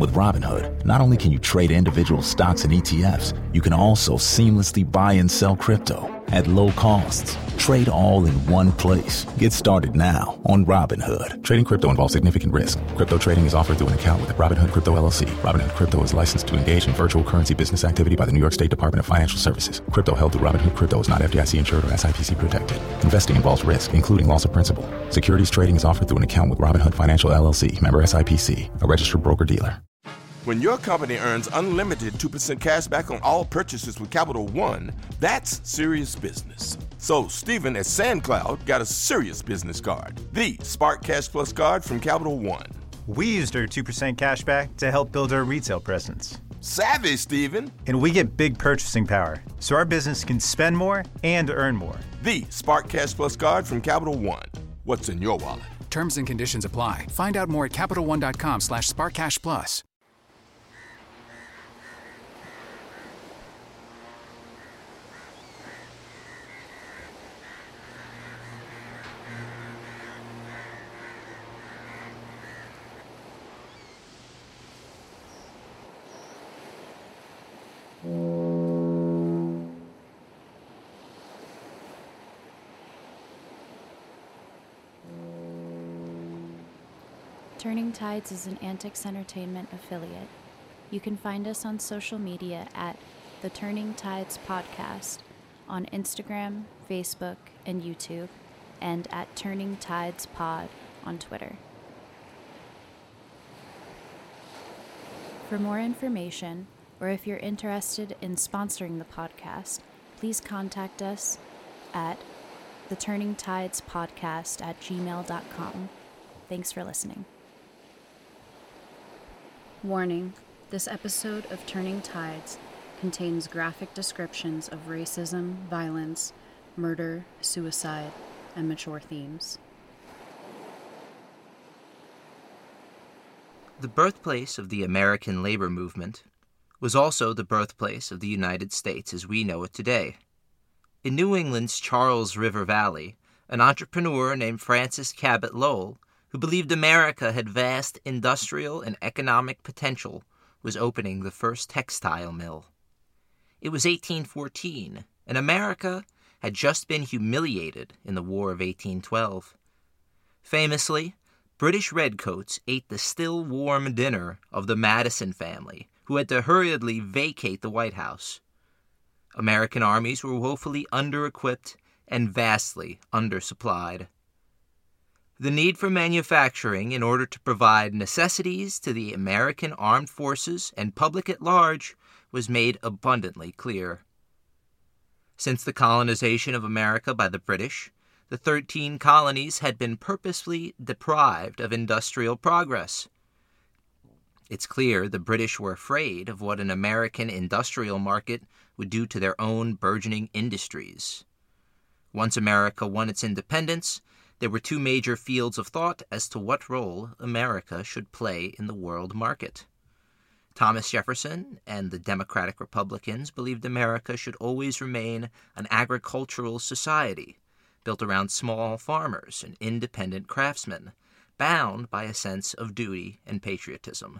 With Robinhood, not only can you trade individual stocks and ETFs, you can also seamlessly buy and sell crypto at low costs. Trade all in one place. Get started now on Robinhood. Trading crypto involves significant risk. Crypto trading is offered through an account with Robinhood Crypto LLC. Robinhood Crypto is licensed to engage in virtual currency business activity by the New York State Department of Financial Services. Crypto held through Robinhood Crypto is not FDIC insured or SIPC protected. Investing involves risk, including loss of principal. Securities trading is offered through an account with Robinhood Financial LLC, member SIPC, a registered broker-dealer. When your company earns unlimited 2% cash back on all purchases with Capital One, that's serious business. So Stephen at SandCloud got a serious business card, the Spark Cash Plus card from Capital One. We used our 2% cash back to help build our retail presence. Savvy, Stephen. And we get big purchasing power, so our business can spend more and earn more. The Spark Cash Plus card from Capital One. What's in your wallet? Terms and conditions apply. Find out more at CapitalOne.com/SparkCashPlus. Turning Tides is an Antics Entertainment affiliate. You can find us on social media at The Turning Tides Podcast on Instagram, Facebook, and YouTube, and at Turning Tides Pod on Twitter. For more information, or if you're interested in sponsoring the podcast, please contact us at theturningtidespodcast@gmail.com. Thanks for listening. Warning, this episode of Turning Tides contains graphic descriptions of racism, violence, murder, suicide, and mature themes. The birthplace of the American labor movement was also the birthplace of the United States as we know it today. In New England's Charles River Valley, an entrepreneur named Francis Cabot Lowell, who believed America had vast industrial and economic potential, was opening the first textile mill. It was 1814, and America had just been humiliated in the War of 1812. Famously, British redcoats ate the still warm dinner of the Madison family, who had to hurriedly vacate the White House. American armies were woefully under-equipped and vastly undersupplied. The need for manufacturing in order to provide necessities to the American armed forces and public at large was made abundantly clear. Since the colonization of America by the British, the 13 colonies had been purposely deprived of industrial progress. It's clear the British were afraid of what an American industrial market would do to their own burgeoning industries. Once America won its independence, there were two major fields of thought as to what role America should play in the world market. Thomas Jefferson and the Democratic Republicans believed America should always remain an agricultural society, built around small farmers and independent craftsmen, bound by a sense of duty and patriotism.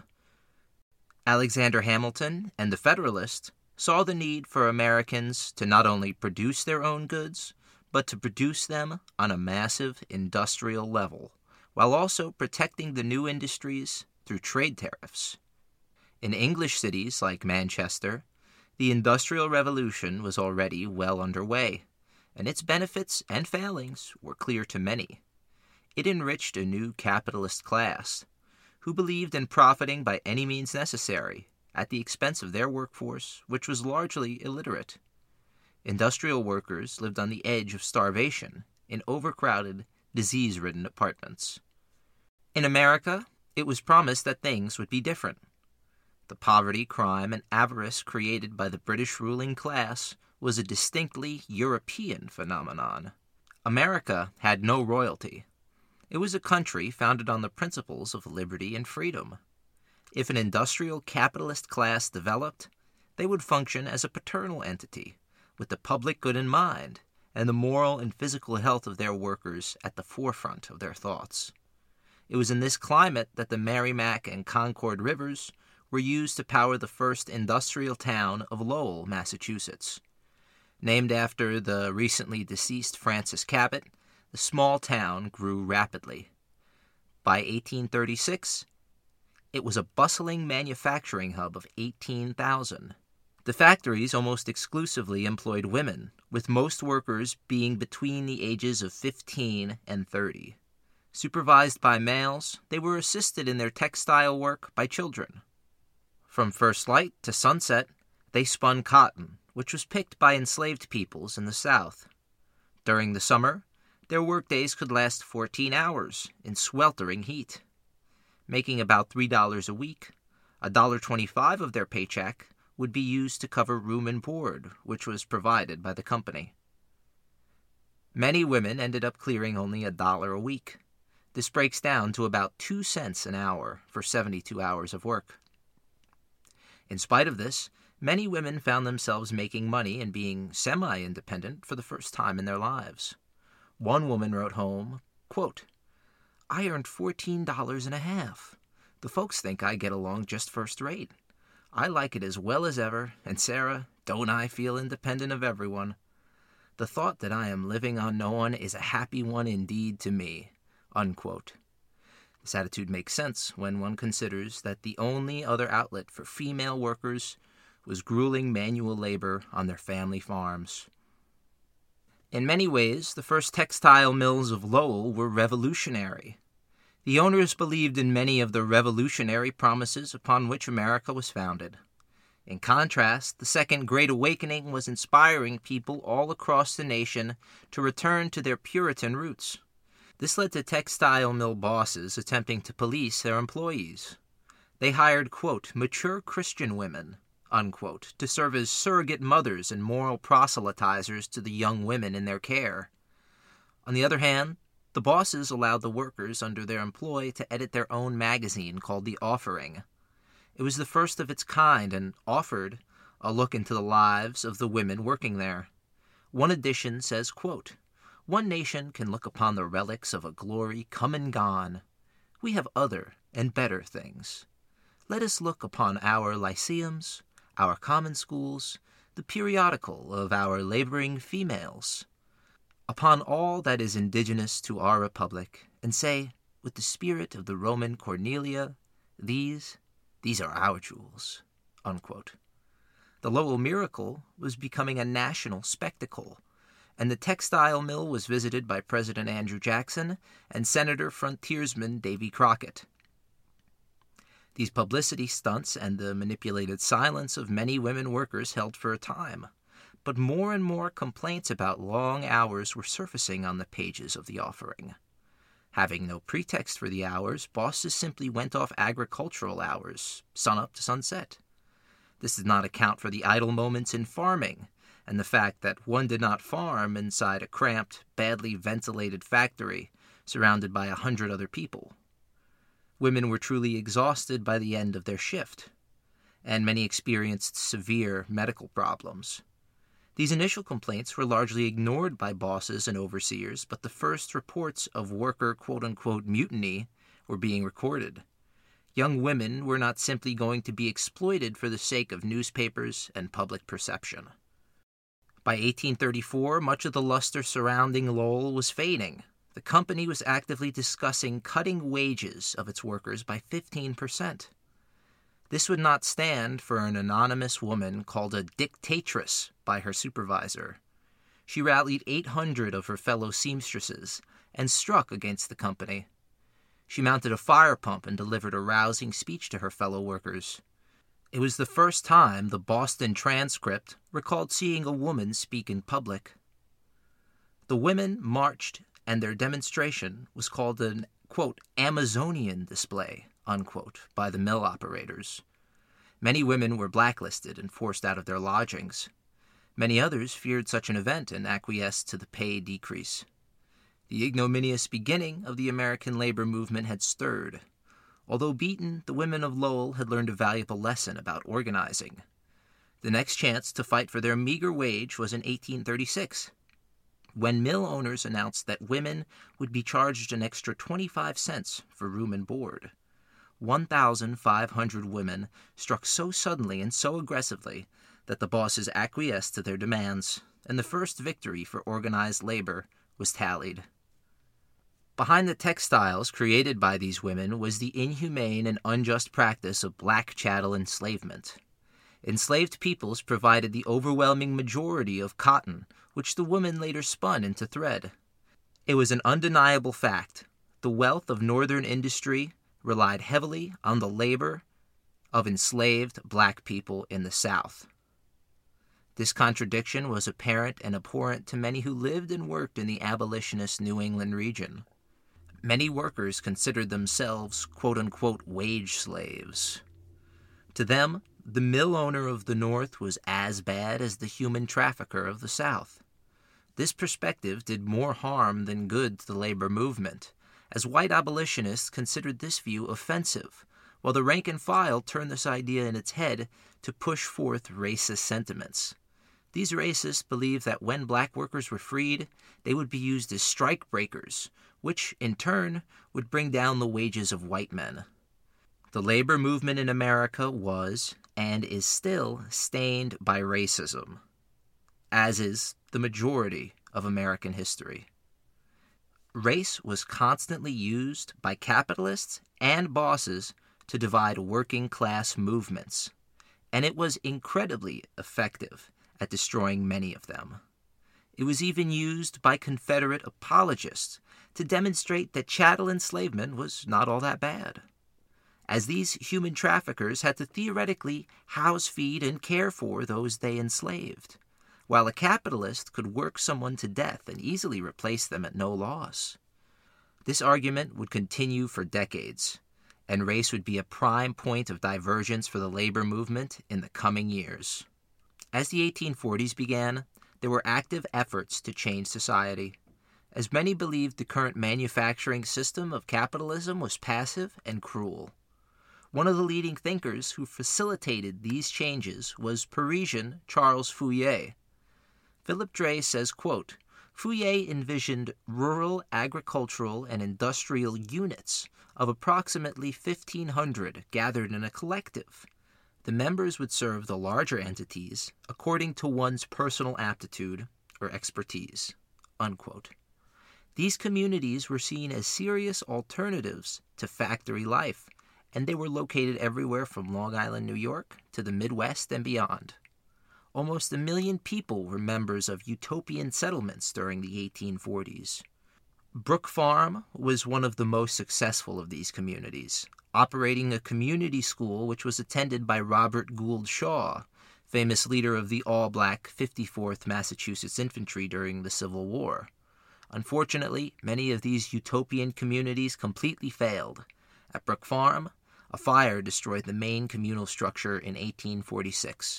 Alexander Hamilton and the Federalists saw the need for Americans to not only produce their own goods, but to produce them on a massive industrial level, while also protecting the new industries through trade tariffs. In English cities like Manchester, the Industrial Revolution was already well underway, and its benefits and failings were clear to many. It enriched a new capitalist class, who believed in profiting by any means necessary, at the expense of their workforce, which was largely illiterate. Industrial workers lived on the edge of starvation in overcrowded, disease-ridden apartments. In America, it was promised that things would be different. The poverty, crime, and avarice created by the British ruling class was a distinctly European phenomenon. America had no royalty. It was a country founded on the principles of liberty and freedom. If an industrial capitalist class developed, they would function as a paternal entity, with the public good in mind, and the moral and physical health of their workers at the forefront of their thoughts. It was in this climate that the Merrimack and Concord rivers were used to power the first industrial town of Lowell, Massachusetts. Named after the recently deceased Francis Cabot, the small town grew rapidly. By 1836, it was a bustling manufacturing hub of 18,000. The factories almost exclusively employed women, with most workers being between the ages of 15 and 30. Supervised by males, they were assisted in their textile work by children. From first light to sunset, they spun cotton, which was picked by enslaved peoples in the South. During the summer, their workdays could last 14 hours in sweltering heat. Making about $3 a week, $1.25 of their paycheck would be used to cover room and board, which was provided by the company. Many women ended up clearing only $1 a week. This breaks down to about 2 cents an hour for 72 hours of work. In spite of this, many women found themselves making money and being semi-independent for the first time in their lives. One woman wrote home, quote, "I earned $14.50. The folks think I get along just first rate. I like it as well as ever, and Sarah, don't I feel independent of everyone? The thought that I am living on no one is a happy one indeed to me." Unquote. This attitude makes sense when one considers that the only other outlet for female workers was grueling manual labor on their family farms. In many ways, the first textile mills of Lowell were revolutionary. The owners believed in many of the revolutionary promises upon which America was founded. In contrast, the Second Great Awakening was inspiring people all across the nation to return to their Puritan roots. This led to textile mill bosses attempting to police their employees. They hired, quote, "mature Christian women," unquote, to serve as surrogate mothers and moral proselytizers to the young women in their care. On the other hand, the bosses allowed the workers under their employ to edit their own magazine called The Offering. It was the first of its kind and offered a look into the lives of the women working there. One edition says, quote, "One nation can look upon the relics of a glory come and gone. We have other and better things. Let us look upon our lyceums, our common schools, the periodical of our laboring females, upon all that is indigenous to our republic, and say, with the spirit of the Roman Cornelia, these are our jewels." Unquote. The Lowell Miracle was becoming a national spectacle, and the textile mill was visited by President Andrew Jackson and Senator frontiersman Davy Crockett. These publicity stunts and the manipulated silence of many women workers held for a time, but more and more complaints about long hours were surfacing on the pages of The Offering. Having no pretext for the hours, bosses simply went off agricultural hours, sunup to sunset. This did not account for the idle moments in farming, and the fact that one did not farm inside a cramped, badly ventilated factory surrounded by 100 other people. Women were truly exhausted by the end of their shift, and many experienced severe medical problems. These initial complaints were largely ignored by bosses and overseers, but the first reports of worker quote-unquote mutiny were being recorded. Young women were not simply going to be exploited for the sake of newspapers and public perception. By 1834, much of the luster surrounding Lowell was fading. The company was actively discussing cutting wages of its workers by 15%. This would not stand for an anonymous woman called a dictatress by her supervisor. She rallied 800 of her fellow seamstresses and struck against the company. She mounted a fire pump and delivered a rousing speech to her fellow workers. It was the first time the Boston Transcript recalled seeing a woman speak in public. The women marched, and their demonstration was called an, quote, Amazonian display, unquote, by the mill operators. Many women were blacklisted and forced out of their lodgings. Many others feared such an event and acquiesced to the pay decrease. The ignominious beginning of the American labor movement had stirred. Although beaten, the women of Lowell had learned a valuable lesson about organizing. The next chance to fight for their meager wage was in 1836, when mill owners announced that women would be charged an extra 25 cents for room and board. 1,500 women struck so suddenly and so aggressively that the bosses acquiesced to their demands, and the first victory for organized labor was tallied. Behind the textiles created by these women was the inhumane and unjust practice of black chattel enslavement. Enslaved peoples provided the overwhelming majority of cotton, which the women later spun into thread. It was an undeniable fact. The wealth of northern industry relied heavily on the labor of enslaved black people in the South. This contradiction was apparent and abhorrent to many who lived and worked in the abolitionist New England region. Many workers considered themselves quote-unquote wage slaves. To them, the mill owner of the North was as bad as the human trafficker of the South. This perspective did more harm than good to the labor movement, as white abolitionists considered this view offensive, while the rank and file turned this idea in its head to push forth racist sentiments. These racists believed that when black workers were freed, they would be used as strike breakers, which, in turn, would bring down the wages of white men. The labor movement in America was, and is still, stained by racism, as is the majority of American history. Race was constantly used by capitalists and bosses to divide working-class movements, and it was incredibly effective at destroying many of them. It was even used by Confederate apologists to demonstrate that chattel enslavement was not all that bad, as these human traffickers had to theoretically house, feed, and care for those they enslaved, while a capitalist could work someone to death and easily replace them at no loss. This argument would continue for decades, and race would be a prime point of divergence for the labor movement in the coming years. As the 1840s began, there were active efforts to change society, as many believed the current manufacturing system of capitalism was passive and cruel. One of the leading thinkers who facilitated these changes was Parisian Charles Fourier. Philip Dray says, quote, Fourier envisioned rural, agricultural, and industrial units of approximately 1,500 gathered in a collective. The members would serve the larger entities according to one's personal aptitude or expertise, unquote. These communities were seen as serious alternatives to factory life, and they were located everywhere from Long Island, New York, to the Midwest and beyond. Almost 1 million people were members of utopian settlements during the 1840s. Brook Farm was one of the most successful of these communities, operating a community school which was attended by Robert Gould Shaw, famous leader of the all-black 54th Massachusetts Infantry during the Civil War. Unfortunately, many of these utopian communities completely failed. At Brook Farm, a fire destroyed the main communal structure in 1846.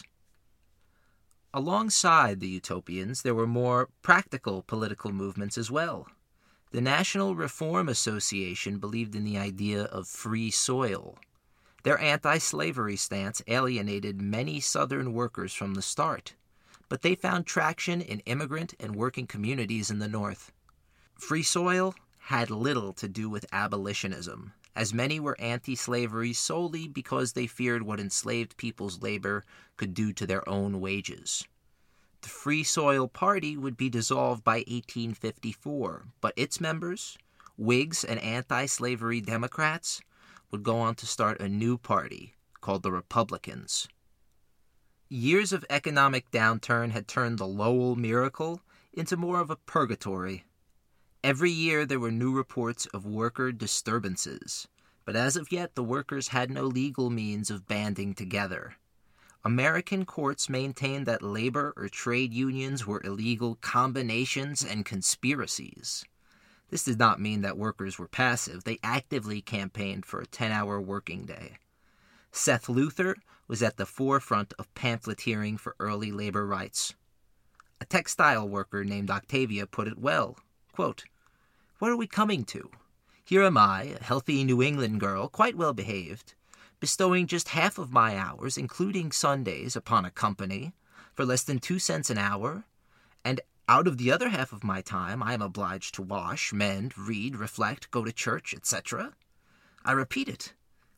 Alongside the utopians, there were more practical political movements as well. The National Reform Association believed in the idea of free soil. Their anti-slavery stance alienated many Southern workers from the start, but they found traction in immigrant and working communities in the North. Free soil had little to do with abolitionism, as many were anti-slavery solely because they feared what enslaved people's labor could do to their own wages. The Free Soil Party would be dissolved by 1854, but its members, Whigs and anti-slavery Democrats, would go on to start a new party called the Republicans. Years of economic downturn had turned the Lowell Miracle into more of a purgatory. Every year there were new reports of worker disturbances, but as of yet the workers had no legal means of banding together. American courts maintained that labor or trade unions were illegal combinations and conspiracies. This did not mean that workers were passive. They actively campaigned for a 10-hour working day. Seth Luther was at the forefront of pamphleteering for early labor rights. A textile worker named Octavia put it well, quote, "What are we coming to? Here am I, a healthy New England girl, quite well behaved, bestowing just half of my hours, including Sundays, upon a company, for less than 2 cents an hour, and out of the other half of my time I am obliged to wash, mend, read, reflect, go to church, etc. I repeat it.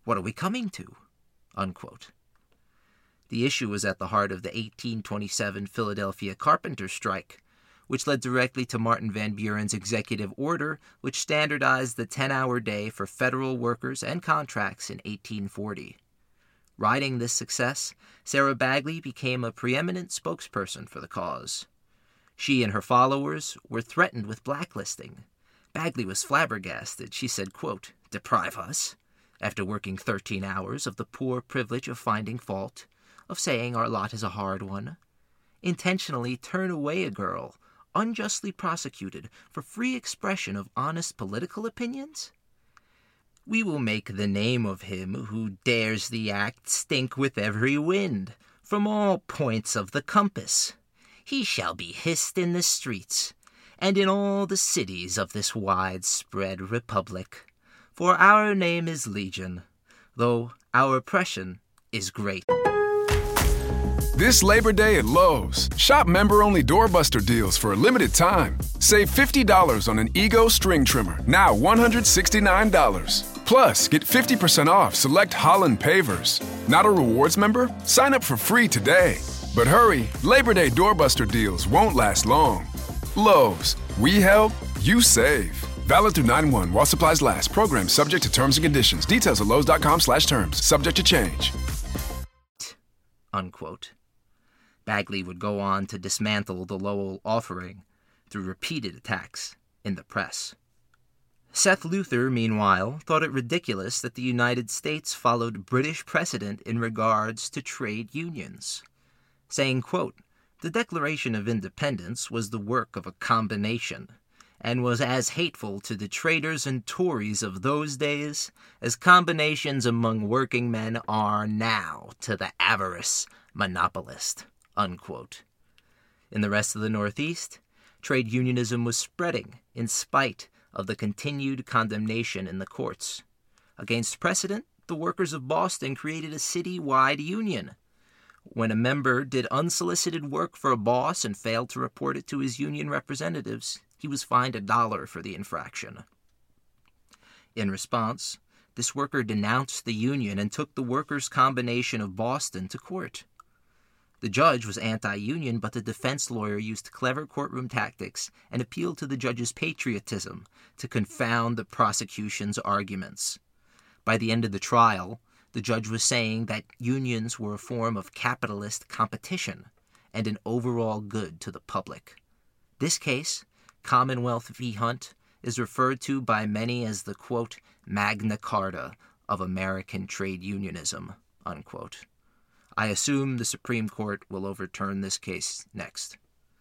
What are we coming to?" Unquote. The issue was at the heart of the 1827 Philadelphia carpenter strike, which led directly to Martin Van Buren's executive order, which standardized the 10-hour day for federal workers and contracts in 1840. Riding this success, Sarah Bagley became a preeminent spokesperson for the cause. She and her followers were threatened with blacklisting. Bagley was flabbergasted. She said, quote, "Deprive us, after working 13 hours, of the poor privilege of finding fault, of saying our lot is a hard one. Intentionally turn away a girl unjustly prosecuted for free expression of honest political opinions? We will make the name of him who dares the act stink with every wind, from all points of the compass. He shall be hissed in the streets, and in all the cities of this widespread republic. For our name is Legion, though our oppression is great." This Labor Day at Lowe's, shop member-only doorbuster deals for a limited time. Save $50 on an Ego string trimmer, now $169. Plus, get 50% off select Holland pavers. Not a rewards member? Sign up for free today. But hurry, Labor Day doorbuster deals won't last long. Lowe's, we help, you save. Valid through 9/1 while supplies last. Program subject to terms and conditions. Details at lowes.com/terms. Subject to change. Unquote. Bagley would go on to dismantle the Lowell offering through repeated attacks in the press. Seth Luther, meanwhile, thought it ridiculous that the United States followed British precedent in regards to trade unions, saying, quote, "The Declaration of Independence was the work of a combination, and was as hateful to the traitors and Tories of those days as combinations among working men are now to the avarice monopolist." Unquote. In the rest of the Northeast, trade unionism was spreading in spite of the continued condemnation in the courts. Against precedent, the workers of Boston created a city-wide union. When a member did unsolicited work for a boss and failed to report it to his union representatives, he was fined $1 for the infraction. In response, this worker denounced the union and took the Workers' Combination of Boston to court. The judge was anti-union, but the defense lawyer used clever courtroom tactics and appealed to the judge's patriotism to confound the prosecution's arguments. By the end of the trial, the judge was saying that unions were a form of capitalist competition and an overall good to the public. This case, Commonwealth v. Hunt, is referred to by many as the, quote, Magna Carta of American trade unionism, unquote. I assume the Supreme Court will overturn this case next.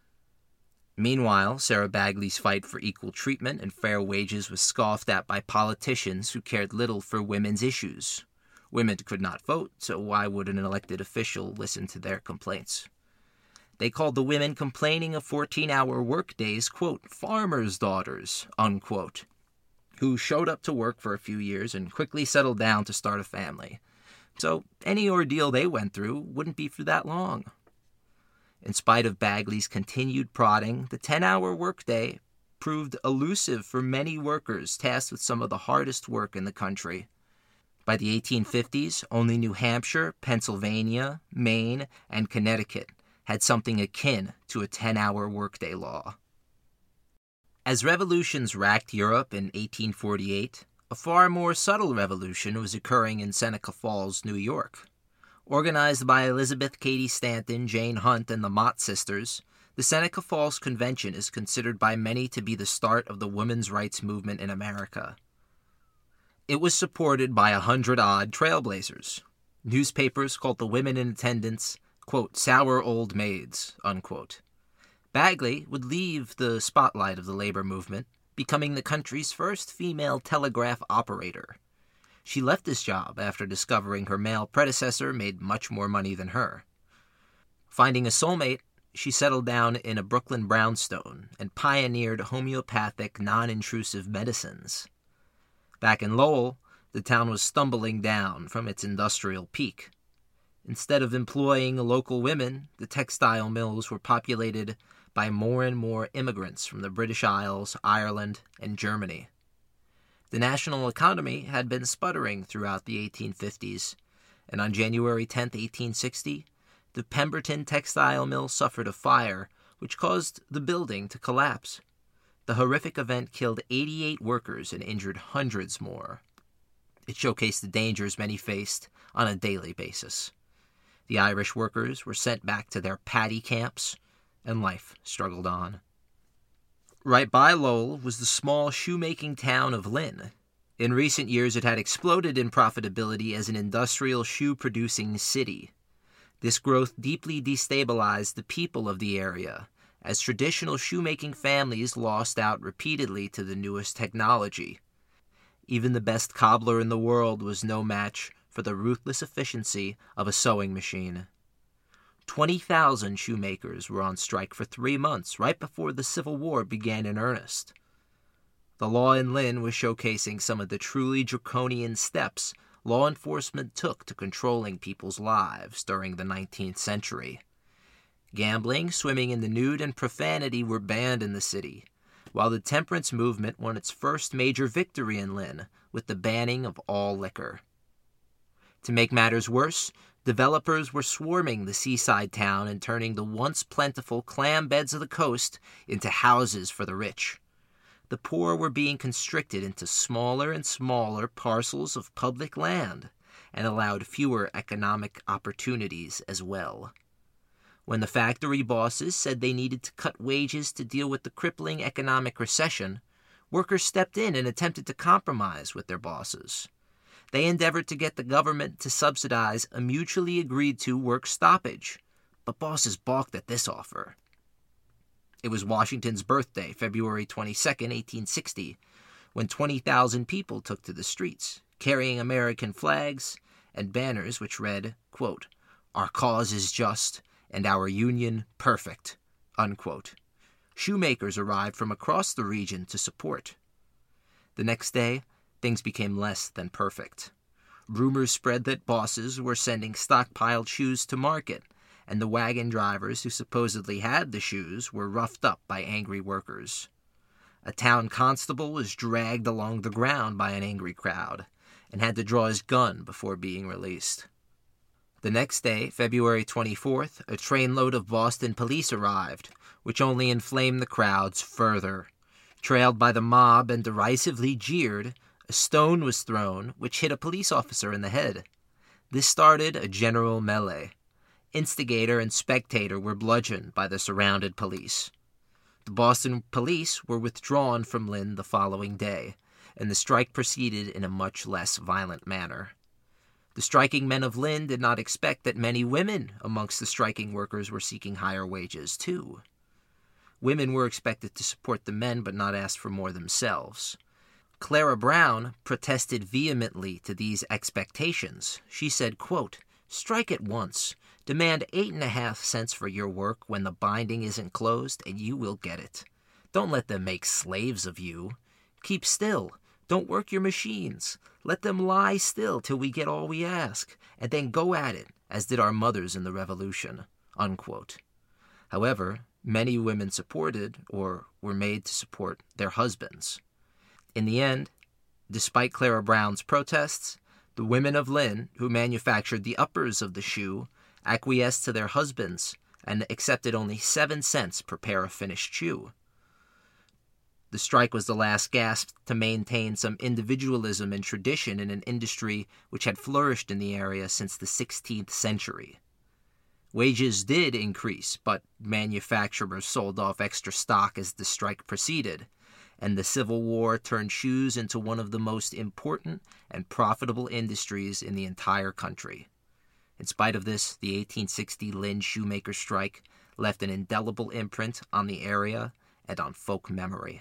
Meanwhile, Sarah Bagley's fight for equal treatment and fair wages was scoffed at by politicians who cared little for women's issues. Women could not vote, so why would an elected official listen to their complaints? They called the women complaining of 14-hour workdays, quote, farmers' daughters, unquote, who showed up to work for a few years and quickly settled down to start a family. So any ordeal they went through wouldn't be for that long. In spite of Bagley's continued prodding, the 10-hour workday proved elusive for many workers tasked with some of the hardest work in the country. By the 1850s, only New Hampshire, Pennsylvania, Maine, and Connecticut had something akin to a 10-hour workday law. As revolutions racked Europe in 1848, a far more subtle revolution was occurring in Seneca Falls, New York. Organized by Elizabeth Cady Stanton, Jane Hunt, and the Mott sisters, the Seneca Falls Convention is considered by many to be the start of the women's rights movement in America. It was supported by 100-odd trailblazers. Newspapers called the women in attendance, quote, sour old maids, unquote. Bagley would leave the spotlight of the labor movement, becoming the country's first female telegraph operator. She left this job after discovering her male predecessor made much more money than her. Finding a soulmate, she settled down in a Brooklyn brownstone and pioneered homeopathic, non-intrusive medicines. Back in Lowell, the town was stumbling down from its industrial peak. Instead of employing local women, the textile mills were populated by more and more immigrants from the British Isles, Ireland, and Germany. The national economy had been sputtering throughout the 1850s, and on January 10, 1860, the Pemberton textile mill suffered a fire which caused the building to collapse. The horrific event killed 88 workers and injured hundreds more. It showcased the dangers many faced on a daily basis. The Irish workers were sent back to their paddy camps, and life struggled on. Right by Lowell was the small shoemaking town of Lynn. In recent years, it had exploded in profitability as an industrial shoe-producing city. This growth deeply destabilized the people of the area, as traditional shoemaking families lost out repeatedly to the newest technology. Even the best cobbler in the world was no match for the ruthless efficiency of a sewing machine. 20,000 shoemakers were on strike for 3 months, right before the Civil War began in earnest. The law in Lynn was showcasing some of the truly draconian steps law enforcement took to controlling people's lives during the 19th century. Gambling, swimming in the nude, and profanity were banned in the city, while the temperance movement won its first major victory in Lynn with the banning of all liquor. To make matters worse, developers were swarming the seaside town and turning the once plentiful clam beds of the coast into houses for the rich. The poor were being constricted into smaller and smaller parcels of public land and allowed fewer economic opportunities as well. When the factory bosses said they needed to cut wages to deal with the crippling economic recession, workers stepped in and attempted to compromise with their bosses. They endeavored to get the government to subsidize a mutually agreed-to work stoppage, but bosses balked at this offer. It was Washington's birthday, February 22, 1860, when 20,000 people took to the streets, carrying American flags and banners which read, quote, "Our cause is just, and our union perfect," unquote. Shoemakers arrived from across the region to support. The next day, things became less than perfect. Rumors spread that bosses were sending stockpiled shoes to market, and the wagon drivers who supposedly had the shoes were roughed up by angry workers. A town constable was dragged along the ground by an angry crowd and had to draw his gun before being released. The next day, February 24th, a trainload of Boston police arrived, which only inflamed the crowds further. Trailed by the mob and derisively jeered, a stone was thrown, which hit a police officer in the head. This started a general melee. Instigator and spectator were bludgeoned by the surrounded police. The Boston police were withdrawn from Lynn the following day, and the strike proceeded in a much less violent manner. The striking men of Lynn did not expect that many women amongst the striking workers were seeking higher wages, too. Women were expected to support the men but not ask for more themselves. Clara Brown protested vehemently to these expectations. She said, quote, "Strike at once. Demand 8.5 cents for your work when the binding isn't closed, and you will get it. Don't let them make slaves of you. Keep still. Don't work your machines. Let them lie still till we get all we ask, and then go at it, as did our mothers in the Revolution," unquote. However, many women supported, or were made to support, their husbands. In the end, despite Clara Brown's protests, the women of Lynn, who manufactured the uppers of the shoe, acquiesced to their husbands and accepted only 7 cents per pair of finished shoe. The strike was the last gasp to maintain some individualism and tradition in an industry which had flourished in the area since the 16th century. Wages did increase, but manufacturers sold off extra stock as the strike proceeded, and the Civil War turned shoes into one of the most important and profitable industries in the entire country. In spite of this, the 1860 Lynn shoemaker strike left an indelible imprint on the area and on folk memory.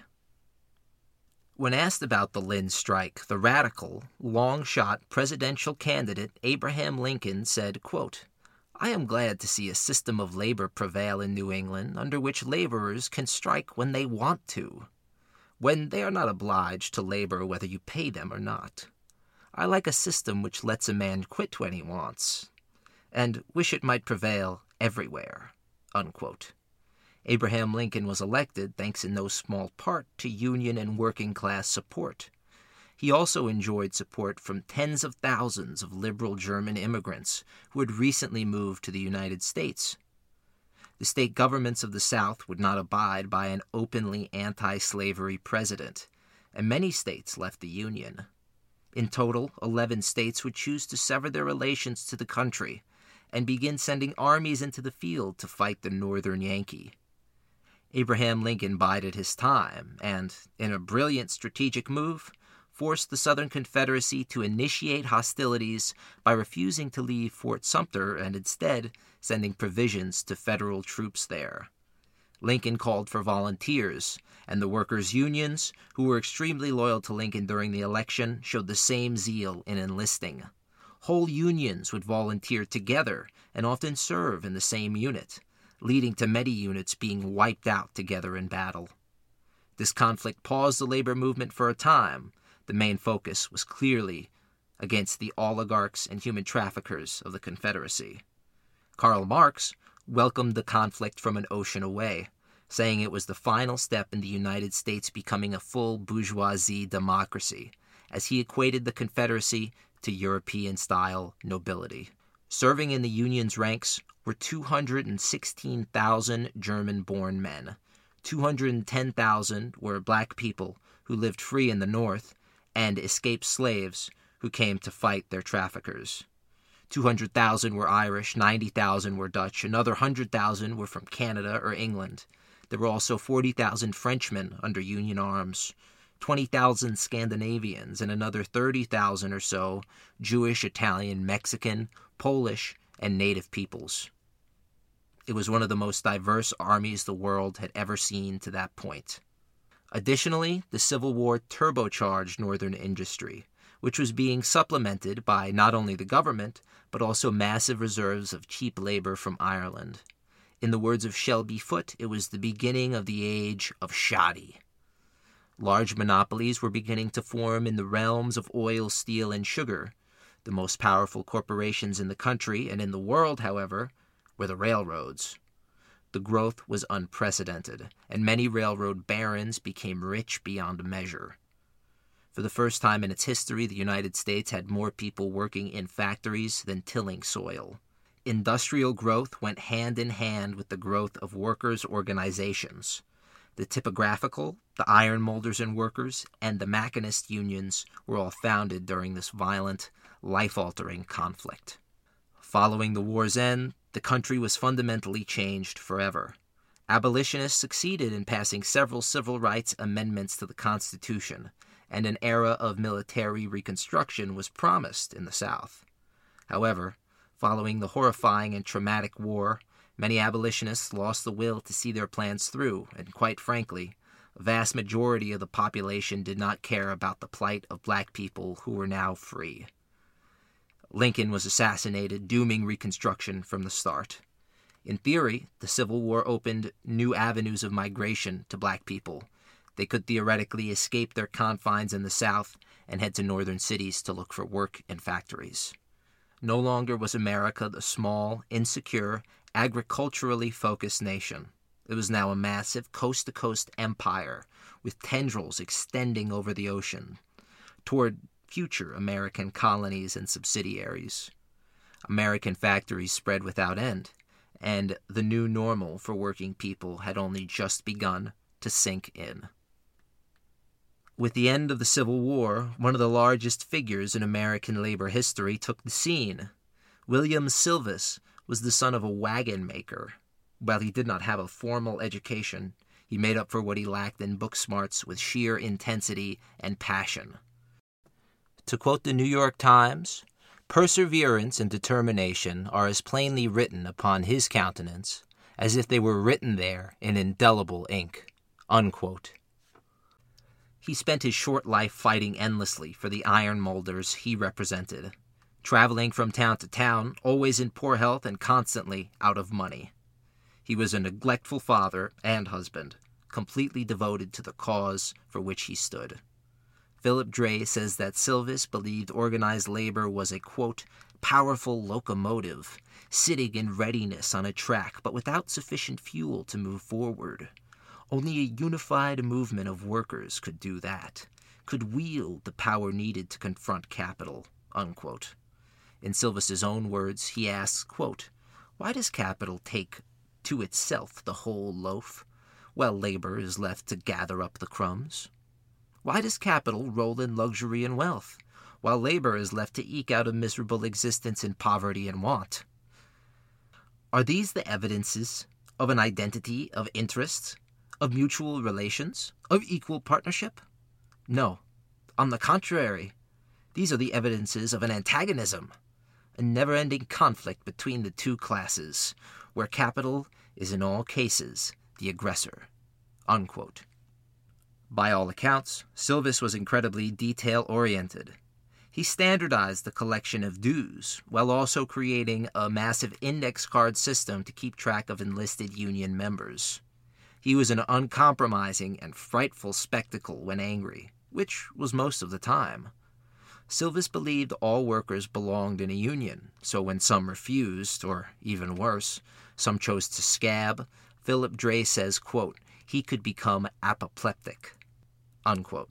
When asked about the Lynn strike, the radical, long-shot presidential candidate Abraham Lincoln said, quote, "I am glad to see a system of labor prevail in New England under which laborers can strike when they want to, when they are not obliged to labor whether you pay them or not. I like a system which lets a man quit when he wants, and wish it might prevail everywhere," unquote. Abraham Lincoln was elected thanks in no small part to Union and working-class support. He also enjoyed support from tens of thousands of liberal German immigrants who had recently moved to the United States. The state governments of the South would not abide by an openly anti-slavery president, and many states left the Union. In total, 11 states would choose to sever their relations to the country and begin sending armies into the field to fight the Northern Yankee. Abraham Lincoln bided his time and, in a brilliant strategic move, forced the Southern Confederacy to initiate hostilities by refusing to leave Fort Sumter and instead sending provisions to federal troops there. Lincoln called for volunteers, and the workers' unions, who were extremely loyal to Lincoln during the election, showed the same zeal in enlisting. Whole unions would volunteer together and often serve in the same unit, leading to many units being wiped out together in battle. This conflict paused the labor movement for a time. The main focus was clearly against the oligarchs and human traffickers of the Confederacy. Karl Marx welcomed the conflict from an ocean away, saying it was the final step in the United States becoming a full bourgeoisie democracy, as he equated the Confederacy to European-style nobility. Serving in the Union's ranks were 216,000 German-born men. 210,000 were black people who lived free in the North, and escaped slaves who came to fight their traffickers. 200,000 were Irish, 90,000 were Dutch, another 100,000 were from Canada or England. There were also 40,000 Frenchmen under Union arms, 20,000 Scandinavians, and another 30,000 or so Jewish, Italian, Mexican, Polish, and native peoples. It was one of the most diverse armies the world had ever seen to that point. Additionally, the Civil War turbocharged Northern industry, which was being supplemented by not only the government, but also massive reserves of cheap labor from Ireland. In the words of Shelby Foote, it was the beginning of the age of shoddy. Large monopolies were beginning to form in the realms of oil, steel, and sugar. The most powerful corporations in the country and in the world, however, were the railroads. The growth was unprecedented, and many railroad barons became rich beyond measure. For the first time in its history, the United States had more people working in factories than tilling soil. Industrial growth went hand in hand with the growth of workers' organizations. The typographical, the iron molders and workers, and the machinist unions were all founded during this violent, life-altering conflict. Following the war's end, the country was fundamentally changed forever. Abolitionists succeeded in passing several civil rights amendments to the Constitution, and an era of military reconstruction was promised in the South. However, following the horrifying and traumatic war, many abolitionists lost the will to see their plans through, and quite frankly, a vast majority of the population did not care about the plight of black people who were now free. Lincoln was assassinated, dooming Reconstruction from the start. In theory, the Civil War opened new avenues of migration to black people. They could theoretically escape their confines in the South and head to northern cities to look for work in factories. No longer was America the small, insecure, agriculturally focused nation. It was now a massive coast-to-coast empire with tendrils extending over the ocean toward future American colonies and subsidiaries. American factories spread without end, and the new normal for working people had only just begun to sink in. With the end of the Civil War, one of the largest figures in American labor history took the scene. William Sylvis was the son of a wagon maker. While he did not have a formal education, he made up for what he lacked in book smarts with sheer intensity and passion. To quote the New York Times, "Perseverance and determination are as plainly written upon his countenance as if they were written there in indelible ink." Unquote. He spent his short life fighting endlessly for the iron molders he represented, traveling from town to town, always in poor health and constantly out of money. He was a neglectful father and husband, completely devoted to the cause for which he stood. Philip Dray says that Sylvis believed organized labor was a, quote, powerful locomotive, sitting in readiness on a track, but without sufficient fuel to move forward. Only a unified movement of workers could do that. could wield the power needed to confront capital, unquote. In Silvis's own words, he asks, quote, "Why does capital take to itself the whole loaf, while labor is left to gather up the crumbs? Why does capital roll in luxury and wealth, while labor is left to eke out a miserable existence in poverty and want? Are these the evidences of an identity of interests, of mutual relations, of equal partnership? No. On the contrary, these are the evidences of an antagonism, a never-ending conflict between the two classes, where capital is in all cases the aggressor," unquote. By all accounts, Silvis was incredibly detail-oriented. He standardized the collection of dues, while also creating a massive index card system to keep track of enlisted Union members. He was an uncompromising and frightful spectacle when angry, which was most of the time. Silvis believed all workers belonged in a union, so when some refused, or even worse, some chose to scab, Philip Dray says, quote, "he could become apoplectic," unquote.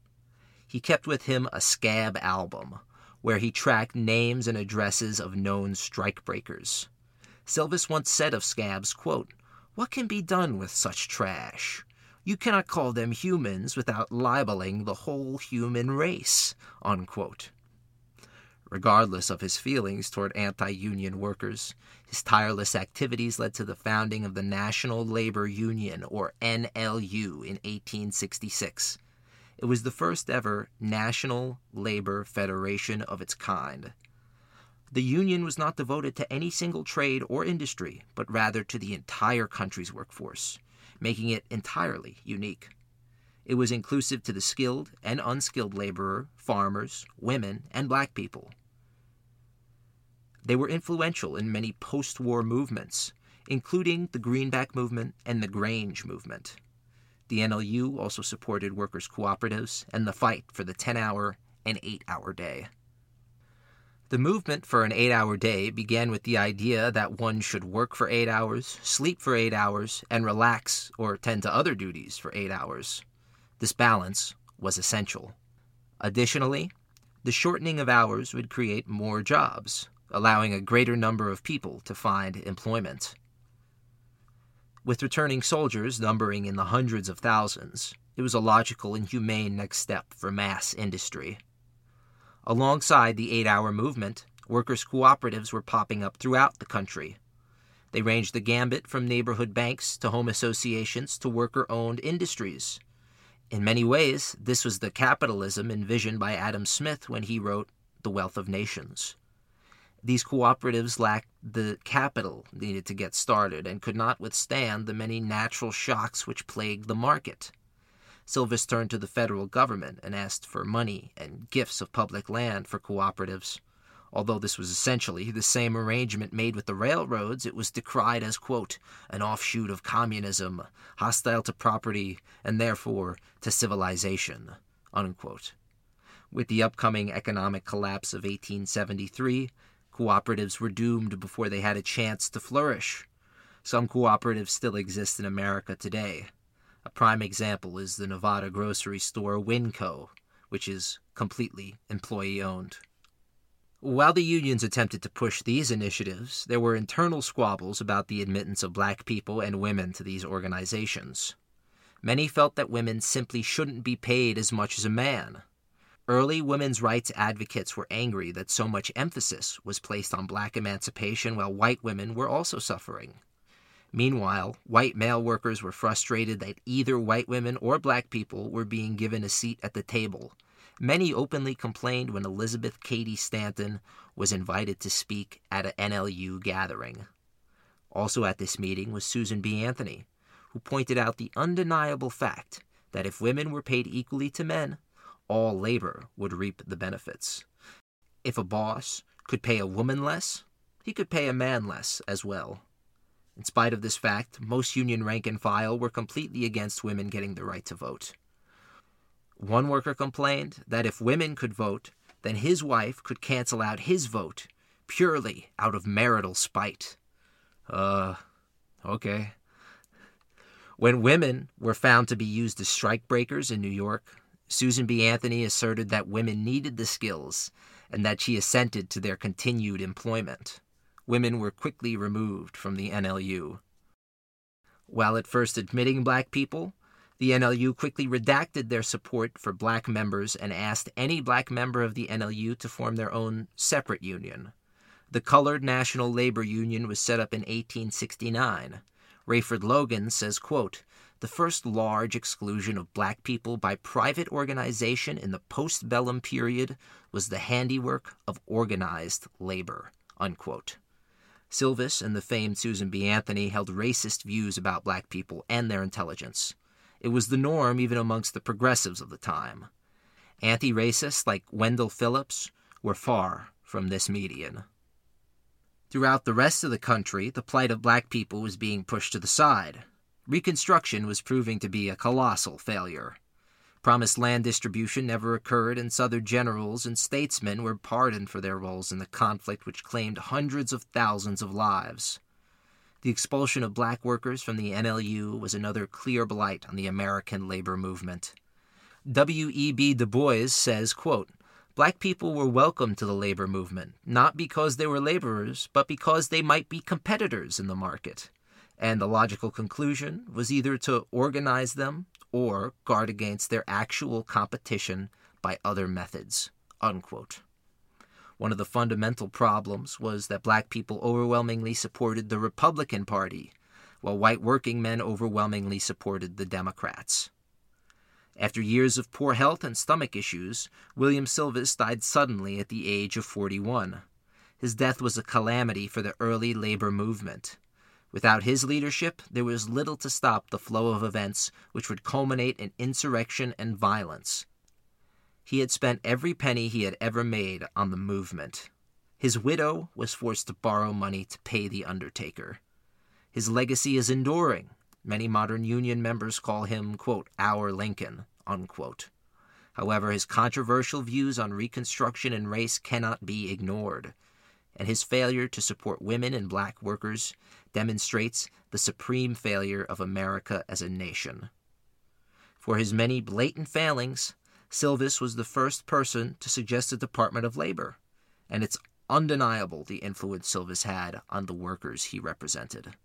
He kept with him a scab album, where he tracked names and addresses of known strikebreakers. Silvis once said of scabs, quote, "What can be done with such trash? You cannot call them humans without libeling the whole human race," unquote. Regardless of his feelings toward anti-union workers, his tireless activities led to the founding of the National Labor Union, or NLU, in 1866. It was the first ever National Labor Federation of its kind. The union was not devoted to any single trade or industry, but rather to the entire country's workforce, making it entirely unique. It was inclusive to the skilled and unskilled laborer, farmers, women, and black people. They were influential in many post-war movements, including the Greenback movement and the Grange movement. The NLU also supported workers' cooperatives and the fight for the 10-hour and 8-hour day. The movement for an 8-hour day began with the idea that one should work for 8 hours, sleep for 8 hours, and relax or tend to other duties for 8 hours. This balance was essential. Additionally, the shortening of hours would create more jobs, allowing a greater number of people to find employment. With returning soldiers numbering in the hundreds of thousands, it was a logical and humane next step for mass industry. Alongside the 8-hour movement, workers' cooperatives were popping up throughout the country. They ranged the gambit from neighborhood banks to home associations to worker-owned industries. In many ways, this was the capitalism envisioned by Adam Smith when he wrote The Wealth of Nations. These cooperatives lacked the capital needed to get started and could not withstand the many natural shocks which plagued the market. Silvis turned to the federal government and asked for money and gifts of public land for cooperatives. Although this was essentially the same arrangement made with the railroads, it was decried as, quote, "an offshoot of communism, hostile to property, and therefore to civilization," unquote. With the upcoming economic collapse of 1873, cooperatives were doomed before they had a chance to flourish. Some cooperatives still exist in America today. A prime example is the Nevada grocery store Winco, which is completely employee-owned. While the unions attempted to push these initiatives, there were internal squabbles about the admittance of black people and women to these organizations. Many felt that women simply shouldn't be paid as much as a man. Early women's rights advocates were angry that so much emphasis was placed on black emancipation while white women were also suffering. Meanwhile, white male workers were frustrated that either white women or black people were being given a seat at the table. Many openly complained when Elizabeth Cady Stanton was invited to speak at an NLU gathering. Also at this meeting was Susan B. Anthony, who pointed out the undeniable fact that if women were paid equally to men, all labor would reap the benefits. If a boss could pay a woman less, he could pay a man less as well. In spite of this fact, most union rank and file were completely against women getting the right to vote. One worker complained that if women could vote, then his wife could cancel out his vote, purely out of marital spite. Okay. When women were found to be used as strikebreakers in New York, Susan B. Anthony asserted that women needed the skills and that she assented to their continued employment. Women were quickly removed from the NLU. While at first admitting black people, the NLU quickly redacted their support for black members and asked any black member of the NLU to form their own separate union. The Colored National Labor Union was set up in 1869. Rayford Logan says, quote, "The first large exclusion of black people by private organization in the postbellum period was the handiwork of organized labor," unquote. Silvis and the famed Susan B. Anthony held racist views about black people and their intelligence. It was the norm even amongst the progressives of the time. Anti-racists like Wendell Phillips were far from this median. Throughout the rest of the country, the plight of black people was being pushed to the side. Reconstruction was proving to be a colossal failure. Promised land distribution never occurred, and Southern generals and statesmen were pardoned for their roles in the conflict which claimed hundreds of thousands of lives. The expulsion of black workers from the NLU was another clear blight on the American labor movement. W.E.B. Du Bois says, quote, "Black people were welcome to the labor movement, not because they were laborers, but because they might be competitors in the market. And the logical conclusion was either to organize them or guard against their actual competition by other methods," unquote. One of the fundamental problems was that black people overwhelmingly supported the Republican Party, while white working men overwhelmingly supported the Democrats. After years of poor health and stomach issues, William Silvis died suddenly at the age of 41. His death was a calamity for the early labor movement. Without his leadership, there was little to stop the flow of events which would culminate in insurrection and violence. He had spent every penny he had ever made on the movement. His widow was forced to borrow money to pay the undertaker. His legacy is enduring. Many modern Union members call him, quote, "our Lincoln," unquote. However, his controversial views on Reconstruction and race cannot be ignored, and his failure to support women and black workers demonstrates the supreme failure of America as a nation. For his many blatant failings, Silvis was the first person to suggest a Department of Labor, and it's undeniable the influence Silvis had on the workers he represented.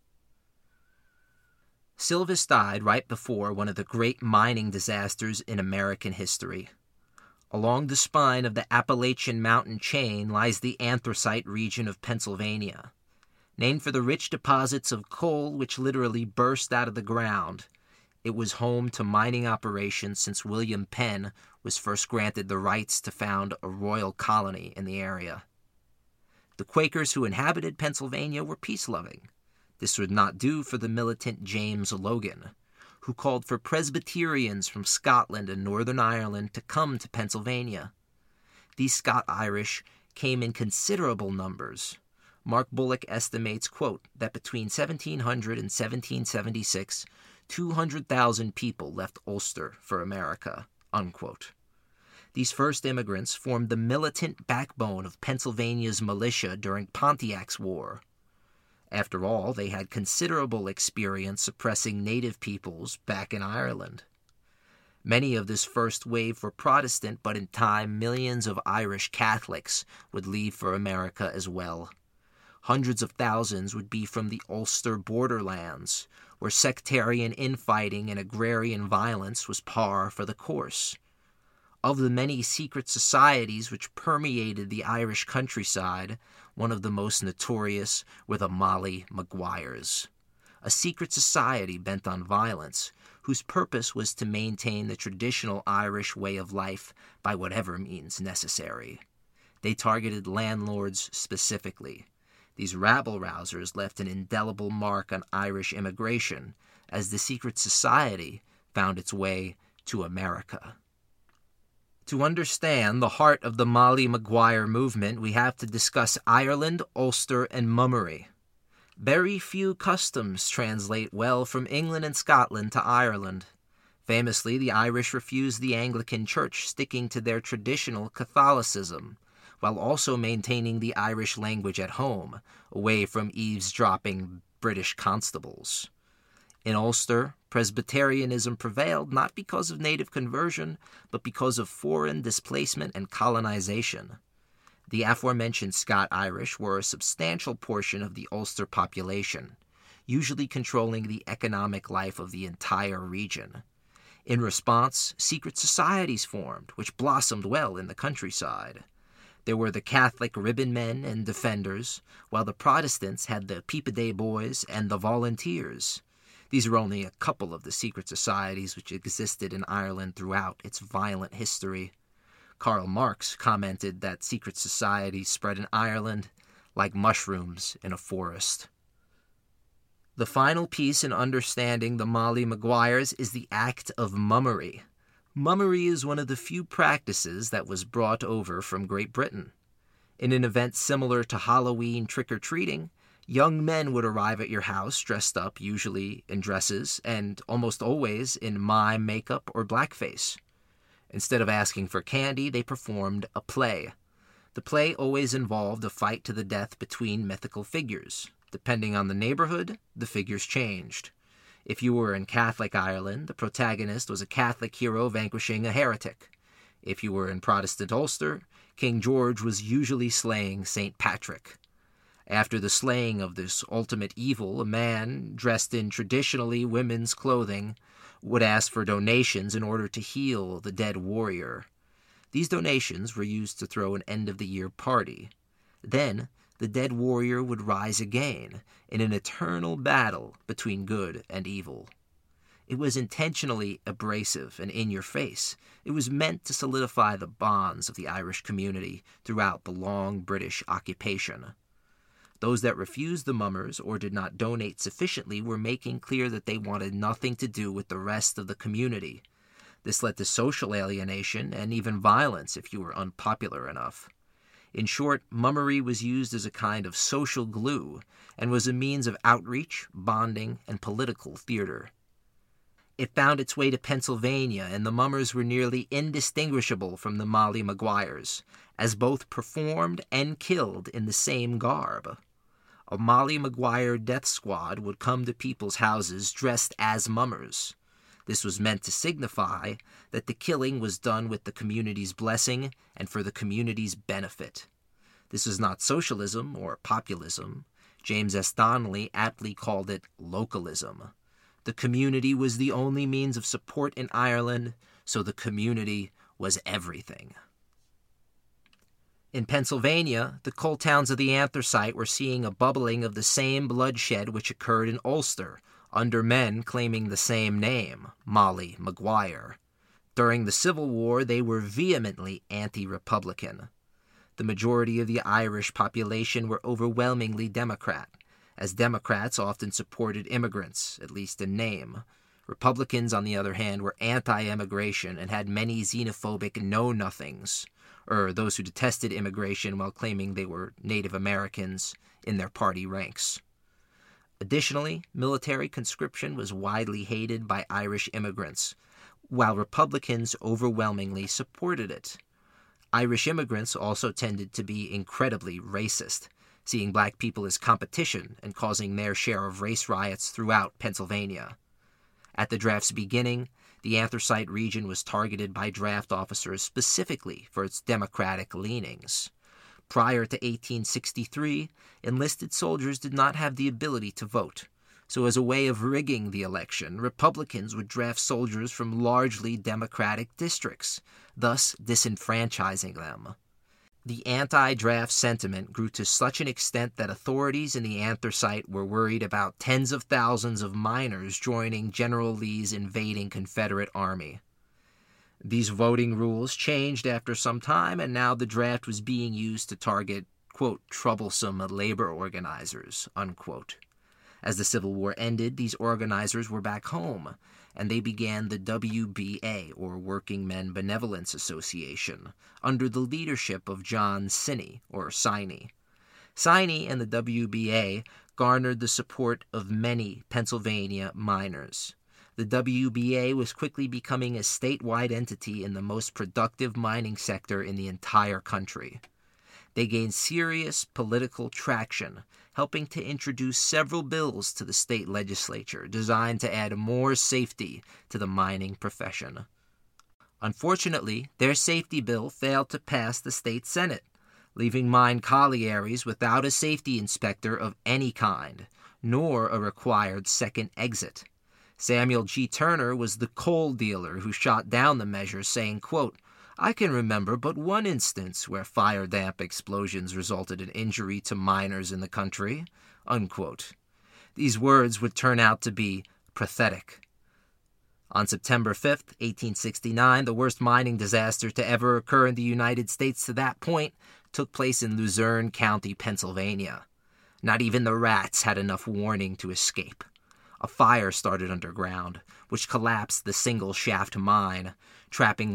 Silvis died right before one of the great mining disasters in American history. Along the spine of the Appalachian Mountain chain lies the anthracite region of Pennsylvania. Named for the rich deposits of coal which literally burst out of the ground, it was home to mining operations since William Penn was first granted the rights to found a royal colony in the area. The Quakers who inhabited Pennsylvania were peace-loving. This would not do for the militant James Logan, who called for Presbyterians from Scotland and Northern Ireland to come to Pennsylvania. These Scot-Irish came in considerable numbers. Mark Bullock estimates, quote, that between 1700 and 1776, 200,000 people left Ulster for America, unquote. These first immigrants formed the militant backbone of Pennsylvania's militia during Pontiac's War. After all, they had considerable experience suppressing native peoples back in Ireland. Many of this first wave were Protestant, but in time millions of Irish Catholics would leave for America as well. Hundreds of thousands would be from the Ulster borderlands, where sectarian infighting and agrarian violence was par for the course. Of the many secret societies which permeated the Irish countryside, one of the most notorious were the Molly Maguires, a secret society bent on violence, whose purpose was to maintain the traditional Irish way of life by whatever means necessary. They targeted landlords specifically. These rabble-rousers left an indelible mark on Irish immigration as the secret society found its way to America. To understand the heart of the Molly Maguire movement, we have to discuss Ireland, Ulster, and Mummery. Very few customs translate well from England and Scotland to Ireland. Famously, the Irish refused the Anglican Church, sticking to their traditional Catholicism, while also maintaining the Irish language at home, away from eavesdropping British constables. In Ulster, Presbyterianism prevailed not because of native conversion, but because of foreign displacement and colonization. The aforementioned Scot-Irish were a substantial portion of the Ulster population, usually controlling the economic life of the entire region. In response, secret societies formed, which blossomed well in the countryside. There were the Catholic ribbon-men and defenders, while the Protestants had the Peep-a-Day boys and the volunteers. These are only a couple of the secret societies which existed in Ireland throughout its violent history. Karl Marx commented that secret societies spread in Ireland like mushrooms in a forest. The final piece in understanding the Molly Maguires is the act of mummery. Mummery is one of the few practices that was brought over from Great Britain. In an event similar to Halloween trick-or-treating, young men would arrive at your house dressed up, usually in dresses, and almost always in mime makeup or blackface. Instead of asking for candy, they performed a play. The play always involved a fight to the death between mythical figures. Depending on the neighborhood, the figures changed. If you were in Catholic Ireland, the protagonist was a Catholic hero vanquishing a heretic. If you were in Protestant Ulster, King George was usually slaying St. Patrick. After the slaying of this ultimate evil, a man, dressed in traditionally women's clothing, would ask for donations in order to heal the dead warrior. These donations were used to throw an end-of-the-year party. Then, the dead warrior would rise again in an eternal battle between good and evil. It was intentionally abrasive and in your face. It was meant to solidify the bonds of the Irish community throughout the long British occupation. Those that refused the mummers or did not donate sufficiently were making clear that they wanted nothing to do with the rest of the community. This led to social alienation and even violence if you were unpopular enough. In short, mummery was used as a kind of social glue and was a means of outreach, bonding, and political theater. It found its way to Pennsylvania, and the mummers were nearly indistinguishable from the Molly Maguires, as both performed and killed in the same garb. A Molly Maguire death squad would come to people's houses dressed as mummers. This was meant to signify that the killing was done with the community's blessing and for the community's benefit. This was not socialism or populism. James S. Donnelly aptly called it localism. The community was the only means of support in Ireland, so the community was everything. In Pennsylvania, the coal towns of the anthracite were seeing a bubbling of the same bloodshed which occurred in Ulster, under men claiming the same name, Molly Maguire. During the Civil War, they were vehemently anti-Republican. The majority of the Irish population were overwhelmingly Democrat, as Democrats often supported immigrants, at least in name. Republicans, on the other hand, were anti-immigration and had many xenophobic know-nothings, or those who detested immigration while claiming they were Native Americans, in their party ranks. Additionally, military conscription was widely hated by Irish immigrants, while Republicans overwhelmingly supported it. Irish immigrants also tended to be incredibly racist, seeing black people as competition and causing their share of race riots throughout Pennsylvania. At the draft's beginning, the anthracite region was targeted by draft officers specifically for its Democratic leanings. Prior to 1863, enlisted soldiers did not have the ability to vote, so as a way of rigging the election, Republicans would draft soldiers from largely Democratic districts, thus disenfranchising them. The anti-draft sentiment grew to such an extent that authorities in the anthracite were worried about tens of thousands of miners joining General Lee's invading Confederate army. These voting rules changed after some time, and now the draft was being used to target, quote, troublesome labor organizers, unquote. As the Civil War ended, these organizers were back home, and they began the WBA, or Working Men Benevolence Association, under the leadership of John Siney, or Siney. Siney and the WBA garnered the support of many Pennsylvania miners. The WBA was quickly becoming a statewide entity in the most productive mining sector in the entire country. They gained serious political traction, helping to introduce several bills to the state legislature designed to add more safety to the mining profession. Unfortunately, their safety bill failed to pass the state Senate, leaving mine collieries without a safety inspector of any kind, nor a required second exit. Samuel G. Turner was the coal dealer who shot down the measure, saying, quote, "I can remember but one instance where fire damp explosions resulted in injury to miners in the country," unquote. These words would turn out to be pathetic. On September 5th, 1869, the worst mining disaster to ever occur in the United States to that point took place in Luzerne County, Pennsylvania. Not even the rats had enough warning to escape. A fire started underground, which collapsed the single-shaft mine, trapping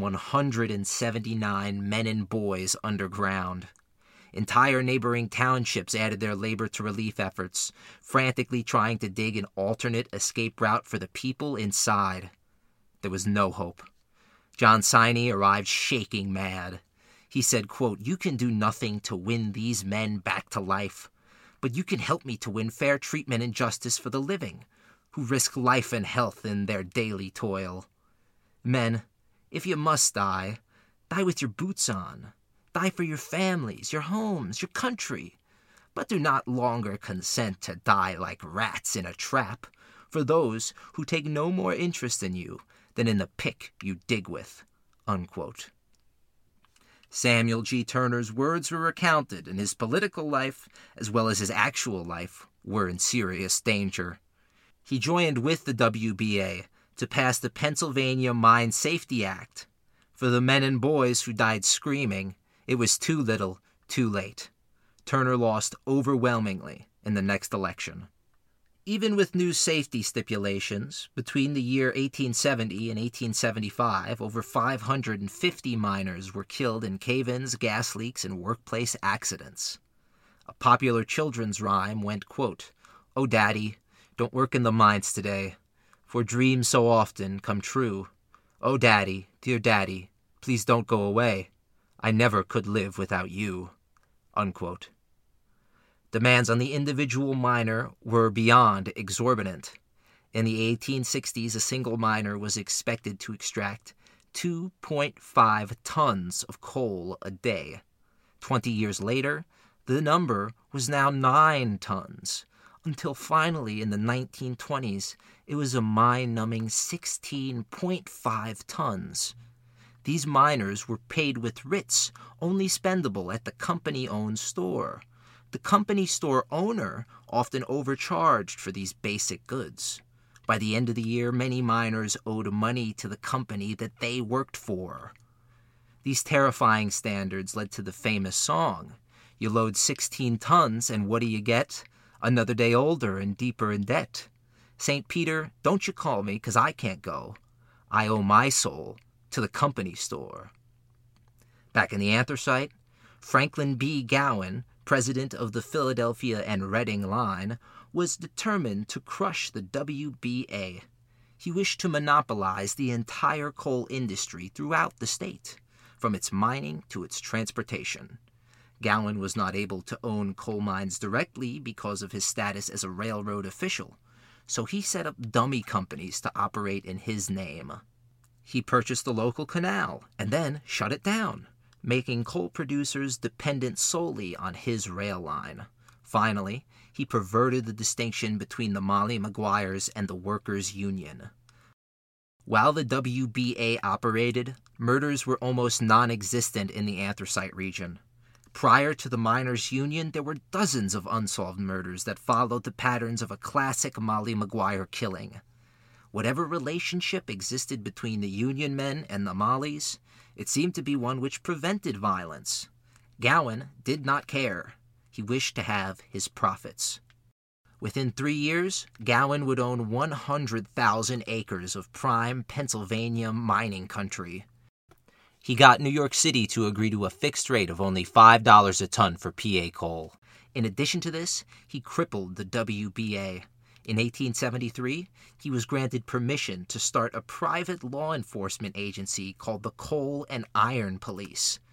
179 men and boys underground. Entire neighboring townships added their labor to relief efforts, frantically trying to dig an alternate escape route for the people inside. There was no hope. John Siney arrived shaking mad. He said, quote, "You can do nothing to win these men back to life, but you can help me to win fair treatment and justice for the living, who risk life and health in their daily toil. Men, if you must die, die with your boots on. Die for your families, your homes, your country. But do not longer consent to die like rats in a trap for those who take no more interest in you than in the pick you dig with," unquote. Samuel G. Turner's words were recounted, and his political life, as well as his actual life, were in serious danger. He joined with the WBA to pass the Pennsylvania Mine Safety Act. For the men and boys who died screaming, it was too little, too late. Turner lost overwhelmingly in the next election. Even with new safety stipulations, between the year 1870 and 1875, over 550 miners were killed in cave-ins, gas leaks, and workplace accidents. A popular children's rhyme went, quote, "Oh, Daddy, don't work in the mines today, for dreams so often come true. Oh, Daddy, dear Daddy, please don't go away. I never could live without you," unquote. Demands on the individual miner were beyond exorbitant. In the 1860s, a single miner was expected to extract 2.5 tons of coal a day. 20 years later, the number was now 9 tons, until finally in the 1920s, it was a mind-numbing 16.5 tons. These miners were paid with writs only spendable at the company-owned store. The company store owner often overcharged for these basic goods. By the end of the year, many miners owed money to the company that they worked for. These terrifying standards led to the famous song, "You load 16 tons, and what do you get? Another day older and deeper in debt. St. Peter, don't you call me, 'cause I can't go. I owe my soul to the company store." Back in the anthracite, Franklin B. Gowen, president of the Philadelphia and Reading Line, was determined to crush the WBA. He wished to monopolize the entire coal industry throughout the state, from its mining to its transportation. Gowen was not able to own coal mines directly because of his status as a railroad official, so he set up dummy companies to operate in his name. He purchased the local canal and then shut it down, making coal producers dependent solely on his rail line. Finally, he perverted the distinction between the Molly Maguires and the Workers' Union. While the WBA operated, murders were almost non-existent in the anthracite region. Prior to the Miners' Union, there were dozens of unsolved murders that followed the patterns of a classic Molly Maguire killing. Whatever relationship existed between the Union men and the Mollies, it seemed to be one which prevented violence. Gowen did not care. He wished to have his profits. Within 3 years, Gowen would own 100,000 acres of prime Pennsylvania mining country. He got New York City to agree to a fixed rate of only $5 a ton for PA coal. In addition to this, he crippled the WBA. In 1873, he was granted permission to start a private law enforcement agency called the Coal and Iron Police. He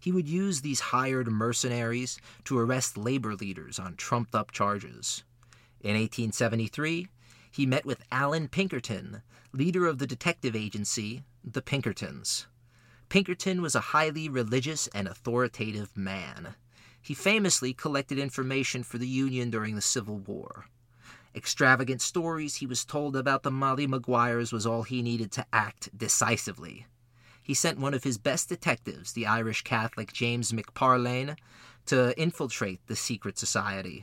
He would use these hired mercenaries to arrest labor leaders on trumped-up charges. In 1873, he met with Allan Pinkerton, leader of the detective agency, the Pinkertons. Pinkerton was a highly religious and authoritative man. He famously collected information for the Union during the Civil War. Extravagant stories he was told about the Molly Maguires was all he needed to act decisively. He sent one of his best detectives, the Irish Catholic James McParlane, to infiltrate the secret society.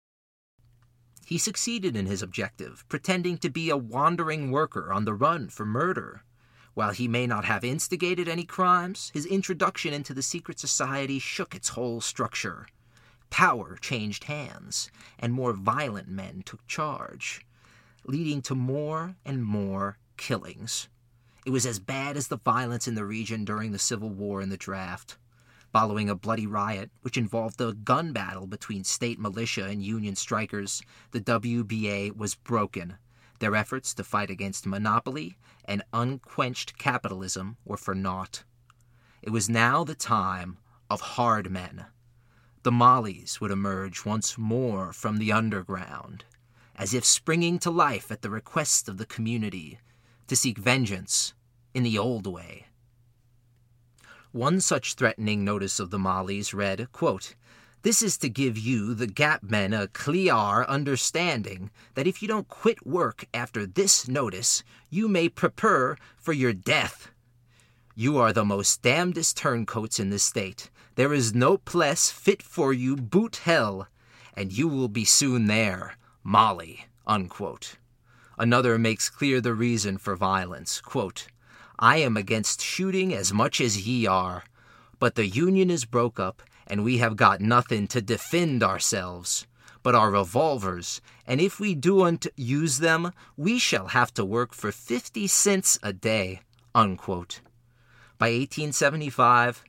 He succeeded in his objective, pretending to be a wandering worker on the run for murder. While he may not have instigated any crimes, his introduction into the secret society shook its whole structure. Power changed hands, and more violent men took charge, leading to more and more killings. It was as bad as the violence in the region during the Civil War and the draft. Following a bloody riot, which involved a gun battle between state militia and Union strikers, the WBA was broken. Their efforts to fight against monopoly and unquenched capitalism were for naught. It was now the time of hard men. The Mollies would emerge once more from the underground, as if springing to life at the request of the community, to seek vengeance in the old way. One such threatening notice of the Mollies read, quote, "This is to give you, the Gap men, a clear understanding that if you don't quit work after this notice, you may prepare for your death. You are the most damnedest turncoats in the state. There is no place fit for you boot hell, and you will be soon there, Molly," unquote. Another makes clear the reason for violence, quote, "I am against shooting as much as ye are, but the Union is broke up, and we have got nothing to defend ourselves but our revolvers, and if we doan't use them, we shall have to work for 50 cents a day," unquote. By 1875,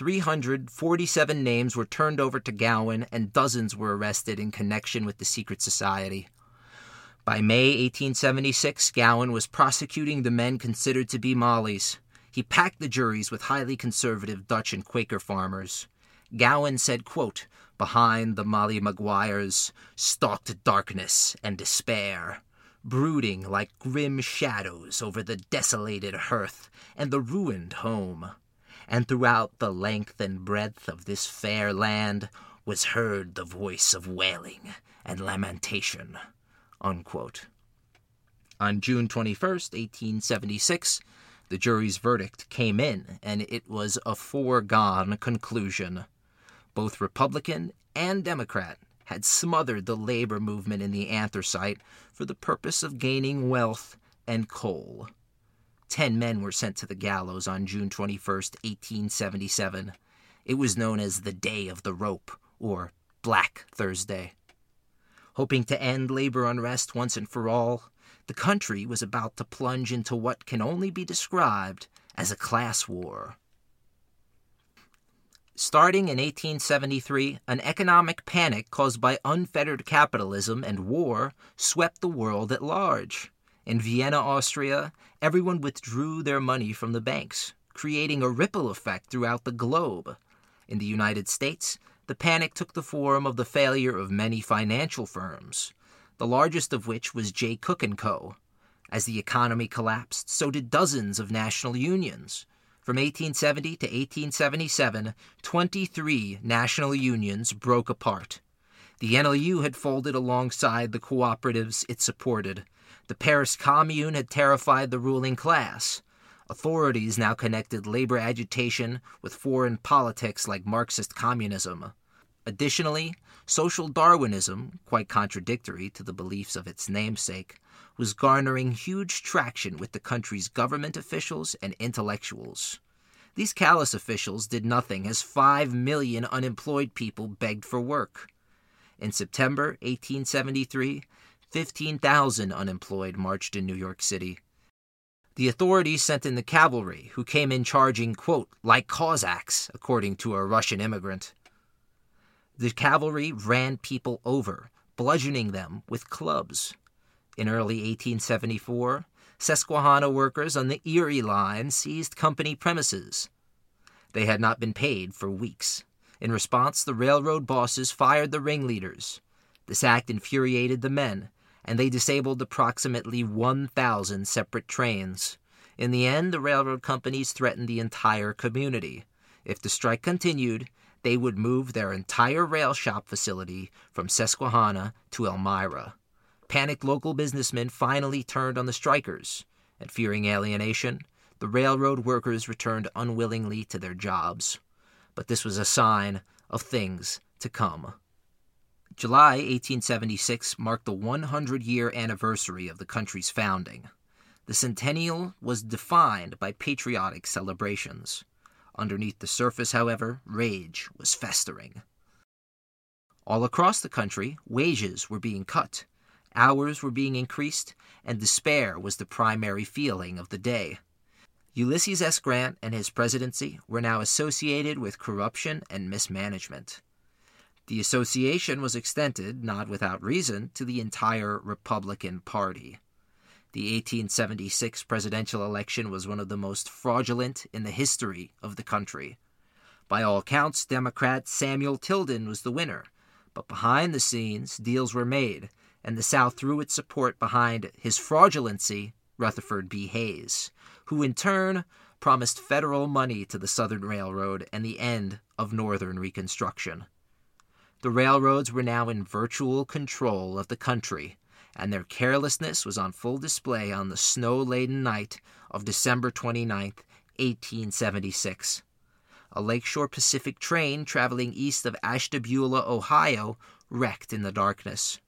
347 names were turned over to Gowan, and dozens were arrested in connection with the secret society. By May 1876, Gowan was prosecuting the men considered to be Mollies. He packed the juries with highly conservative Dutch and Quaker farmers. Gowan said, quote, "Behind the Molly Maguires stalked darkness and despair, brooding like grim shadows over the desolated hearth and the ruined home. And throughout the length and breadth of this fair land was heard the voice of wailing and lamentation," unquote. On June 21st, 1876, the jury's verdict came in, and it was a foregone conclusion. Both Republican and Democrat had smothered the labor movement in the anthracite for the purpose of gaining wealth and coal. 10 men were sent to the gallows on June 21st, 1877. It was known as the Day of the Rope, or Black Thursday. Hoping to end labor unrest once and for all, the country was about to plunge into what can only be described as a class war. Starting in 1873, an economic panic caused by unfettered capitalism and war swept the world at large. In Vienna, Austria, everyone withdrew their money from the banks, creating a ripple effect throughout the globe. In the United States, the panic took the form of the failure of many financial firms, the largest of which was Jay Cooke & Co. As the economy collapsed, so did dozens of national unions. From 1870 to 1877, 23 national unions broke apart. The NLU had folded alongside the cooperatives it supported. The Paris Commune had terrified the ruling class. Authorities now connected labor agitation with foreign politics like Marxist communism. Additionally, social Darwinism, quite contradictory to the beliefs of its namesake, was garnering huge traction with the country's government officials and intellectuals. These callous officials did nothing as 5 million unemployed people begged for work. In September 1873, 15,000 unemployed marched in New York City. The authorities sent in the cavalry, who came in charging, quote, "like Cossacks," according to a Russian immigrant. The cavalry ran people over, bludgeoning them with clubs. In early 1874, Susquehanna workers on the Erie Line seized company premises. They had not been paid for weeks. In response, the railroad bosses fired the ringleaders. This act infuriated the men, and they disabled approximately 1,000 separate trains. In the end, the railroad companies threatened the entire community. If the strike continued, they would move their entire rail shop facility from Susquehanna to Elmira. Panicked local businessmen finally turned on the strikers, and fearing alienation, the railroad workers returned unwillingly to their jobs. But this was a sign of things to come. July 1876 marked the 100-year anniversary of the country's founding. The centennial was defined by patriotic celebrations. Underneath the surface, however, rage was festering. All across the country, wages were being cut, hours were being increased, and despair was the primary feeling of the day. Ulysses S. Grant and his presidency were now associated with corruption and mismanagement. The association was extended, not without reason, to the entire Republican Party. The 1876 presidential election was one of the most fraudulent in the history of the country. By all counts, Democrat Samuel Tilden was the winner, but behind the scenes, deals were made, and the South threw its support behind his fraudulency, Rutherford B. Hayes, who in turn promised federal money to the Southern Railroad and the end of Northern Reconstruction. The railroads were now in virtual control of the country, and their carelessness was on full display on the snow-laden night of December 29, 1876. A Lakeshore Pacific train traveling east of Ashtabula, Ohio, wrecked in the darkness.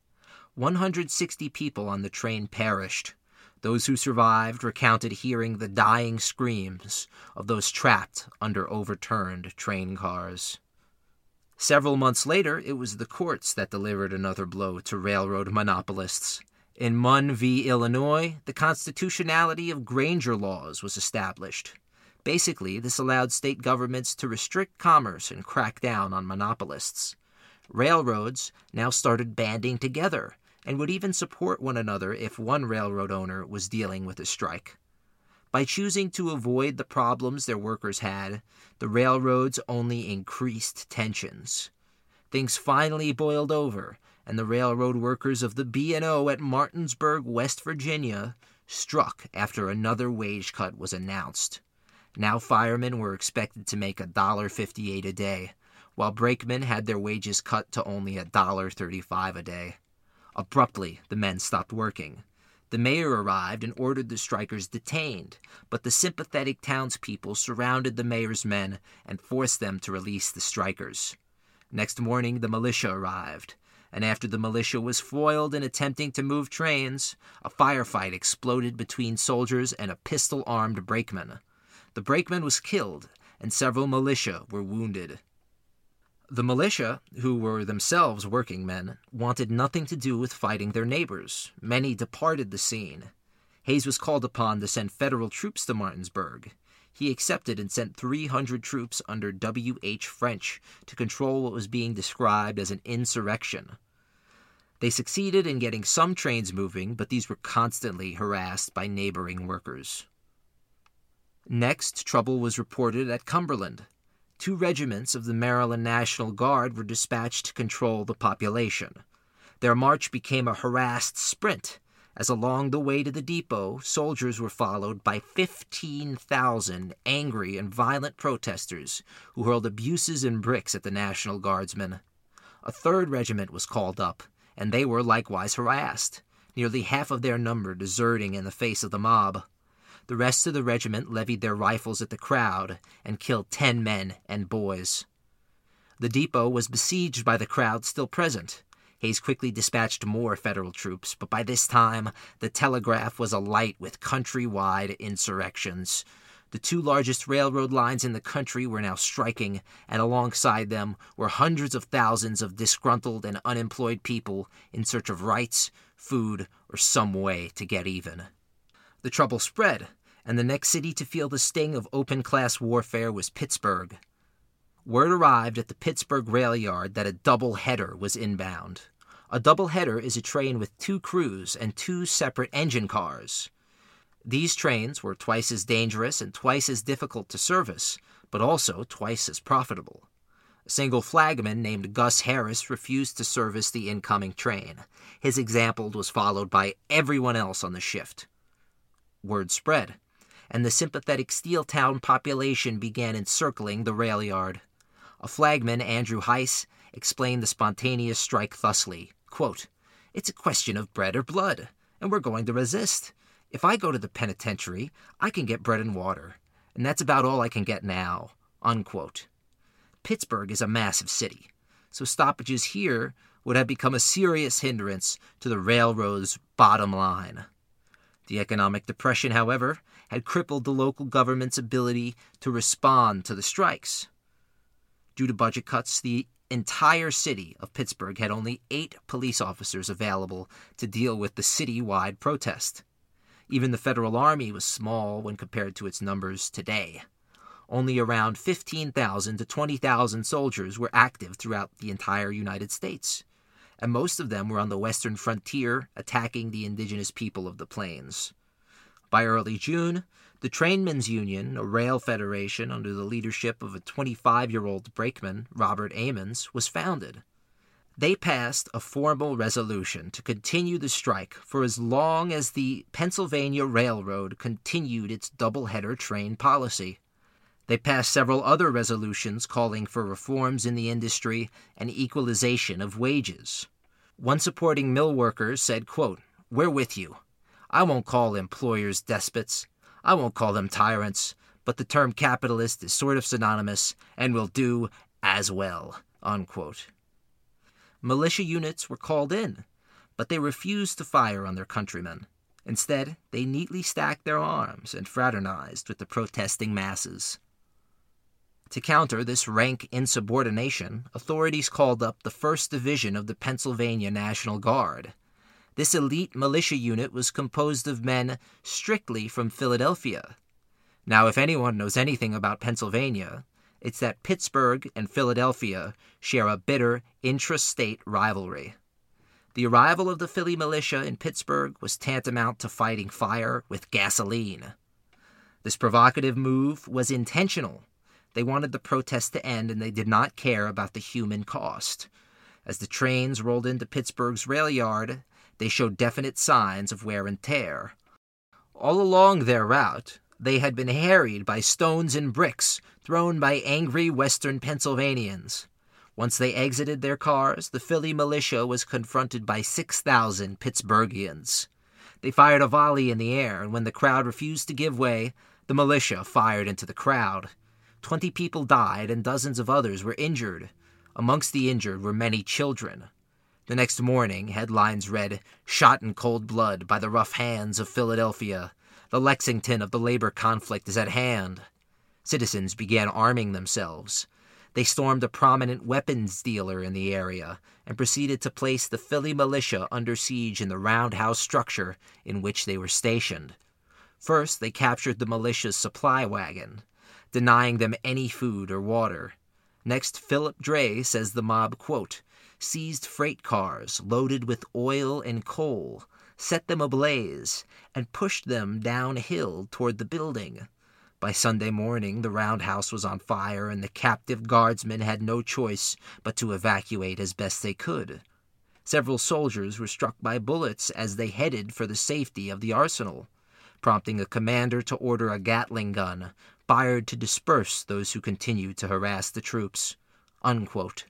160 people on the train perished. Those who survived recounted hearing the dying screams of those trapped under overturned train cars. Several months later, it was the courts that delivered another blow to railroad monopolists. In Munn v. Illinois, the constitutionality of Granger laws was established. Basically, this allowed state governments to restrict commerce and crack down on monopolists. Railroads now started banding together and would even support one another if one railroad owner was dealing with a strike. By choosing to avoid the problems their workers had, the railroads only increased tensions. Things finally boiled over, and the railroad workers of the B&O at Martinsburg, West Virginia, struck after another wage cut was announced. Now firemen were expected to make $1.58 a day, while brakemen had their wages cut to only $1.35 a day. Abruptly, the men stopped working. The mayor arrived and ordered the strikers detained, but the sympathetic townspeople surrounded the mayor's men and forced them to release the strikers. Next morning, the militia arrived, and after the militia was foiled in attempting to move trains, a firefight exploded between soldiers and a pistol-armed brakeman. The brakeman was killed, and several militia were wounded. The militia, who were themselves working men, wanted nothing to do with fighting their neighbors. Many departed the scene. Hayes was called upon to send federal troops to Martinsburg. He accepted and sent 300 troops under W.H. French to control what was being described as an insurrection. They succeeded in getting some trains moving, but these were constantly harassed by neighboring workers. Next, trouble was reported at Cumberland. 2 regiments of the Maryland National Guard were dispatched to control the population. Their march became a harassed sprint, as along the way to the depot, soldiers were followed by 15,000 angry and violent protesters who hurled abuses and bricks at the National Guardsmen. A 3rd regiment was called up, and they were likewise harassed, nearly half of their number deserting in the face of the mob. The rest of the regiment levied their rifles at the crowd and killed 10 men and boys. The depot was besieged by the crowd still present. Hayes quickly dispatched more federal troops, but by this time, the telegraph was alight with countrywide insurrections. The 2 largest railroad lines in the country were now striking, and alongside them were hundreds of thousands of disgruntled and unemployed people in search of rights, food, or some way to get even. The trouble spread, and the next city to feel the sting of open-class warfare was Pittsburgh. Word arrived at the Pittsburgh rail yard that a double-header was inbound. A double-header is a train with 2 crews and 2 separate engine cars. These trains were twice as dangerous and twice as difficult to service, but also twice as profitable. A single flagman named Gus Harris refused to service the incoming train. His example was followed by everyone else on the shift. Word spread, and the sympathetic Steeltown population began encircling the rail yard. A flagman, Andrew Heiss, explained the spontaneous strike thusly, quote, "It's a question of bread or blood, and we're going to resist. If I go to the penitentiary, I can get bread and water, and that's about all I can get now," unquote. Pittsburgh is a massive city, so stoppages here would have become a serious hindrance to the railroad's bottom line. The economic depression, however, had crippled the local government's ability to respond to the strikes. Due to budget cuts, the entire city of Pittsburgh had only 8 police officers available to deal with the city-wide protest. Even the Federal Army was small when compared to its numbers today. Only around 15,000 to 20,000 soldiers were active throughout the entire United States, and most of them were on the western frontier attacking the indigenous people of the plains. By early June, the Trainmen's Union, a rail federation under the leadership of a 25-year-old brakeman, Robert Amons, was founded. They passed a formal resolution to continue the strike for as long as the Pennsylvania Railroad continued its double-header train policy. They passed several other resolutions calling for reforms in the industry and equalization of wages. One supporting mill workers said, quote, "We're with you. I won't call employers despots. I won't call them tyrants, but the term capitalist is sort of synonymous and will do as well," unquote. Militia units were called in, but they refused to fire on their countrymen. Instead, they neatly stacked their arms and fraternized with the protesting masses. To counter this rank insubordination, authorities called up the 1st Division of the Pennsylvania National Guard. This elite militia unit was composed of men strictly from Philadelphia. Now, if anyone knows anything about Pennsylvania, it's that Pittsburgh and Philadelphia share a bitter intra-state rivalry. The arrival of the Philly militia in Pittsburgh was tantamount to fighting fire with gasoline. This provocative move was intentional. They wanted the protest to end, and they did not care about the human cost. As the trains rolled into Pittsburgh's rail yard, they showed definite signs of wear and tear. All along their route, they had been harried by stones and bricks thrown by angry western Pennsylvanians. Once they exited their cars, the Philly militia was confronted by 6,000 Pittsburghians. They fired a volley in the air, and when the crowd refused to give way, the militia fired into the crowd. 20 people died and dozens of others were injured. Amongst the injured were many children. The next morning, headlines read, "Shot in cold blood by the rough hands of Philadelphia. The Lexington of the labor conflict is at hand." Citizens began arming themselves. They stormed a prominent weapons dealer in the area and proceeded to place the Philly militia under siege in the roundhouse structure in which they were stationed. First, they captured the militia's supply wagon, denying them any food or water. Next, Philip Dray says the mob, quote, "seized freight cars loaded with oil and coal, set them ablaze, and pushed them downhill toward the building. By Sunday morning, the roundhouse was on fire, and the captive guardsmen had no choice but to evacuate as best they could. Several soldiers were struck by bullets as they headed for the safety of the arsenal, prompting a commander to order a Gatling gun fired to disperse those who continued to harass the troops," unquote.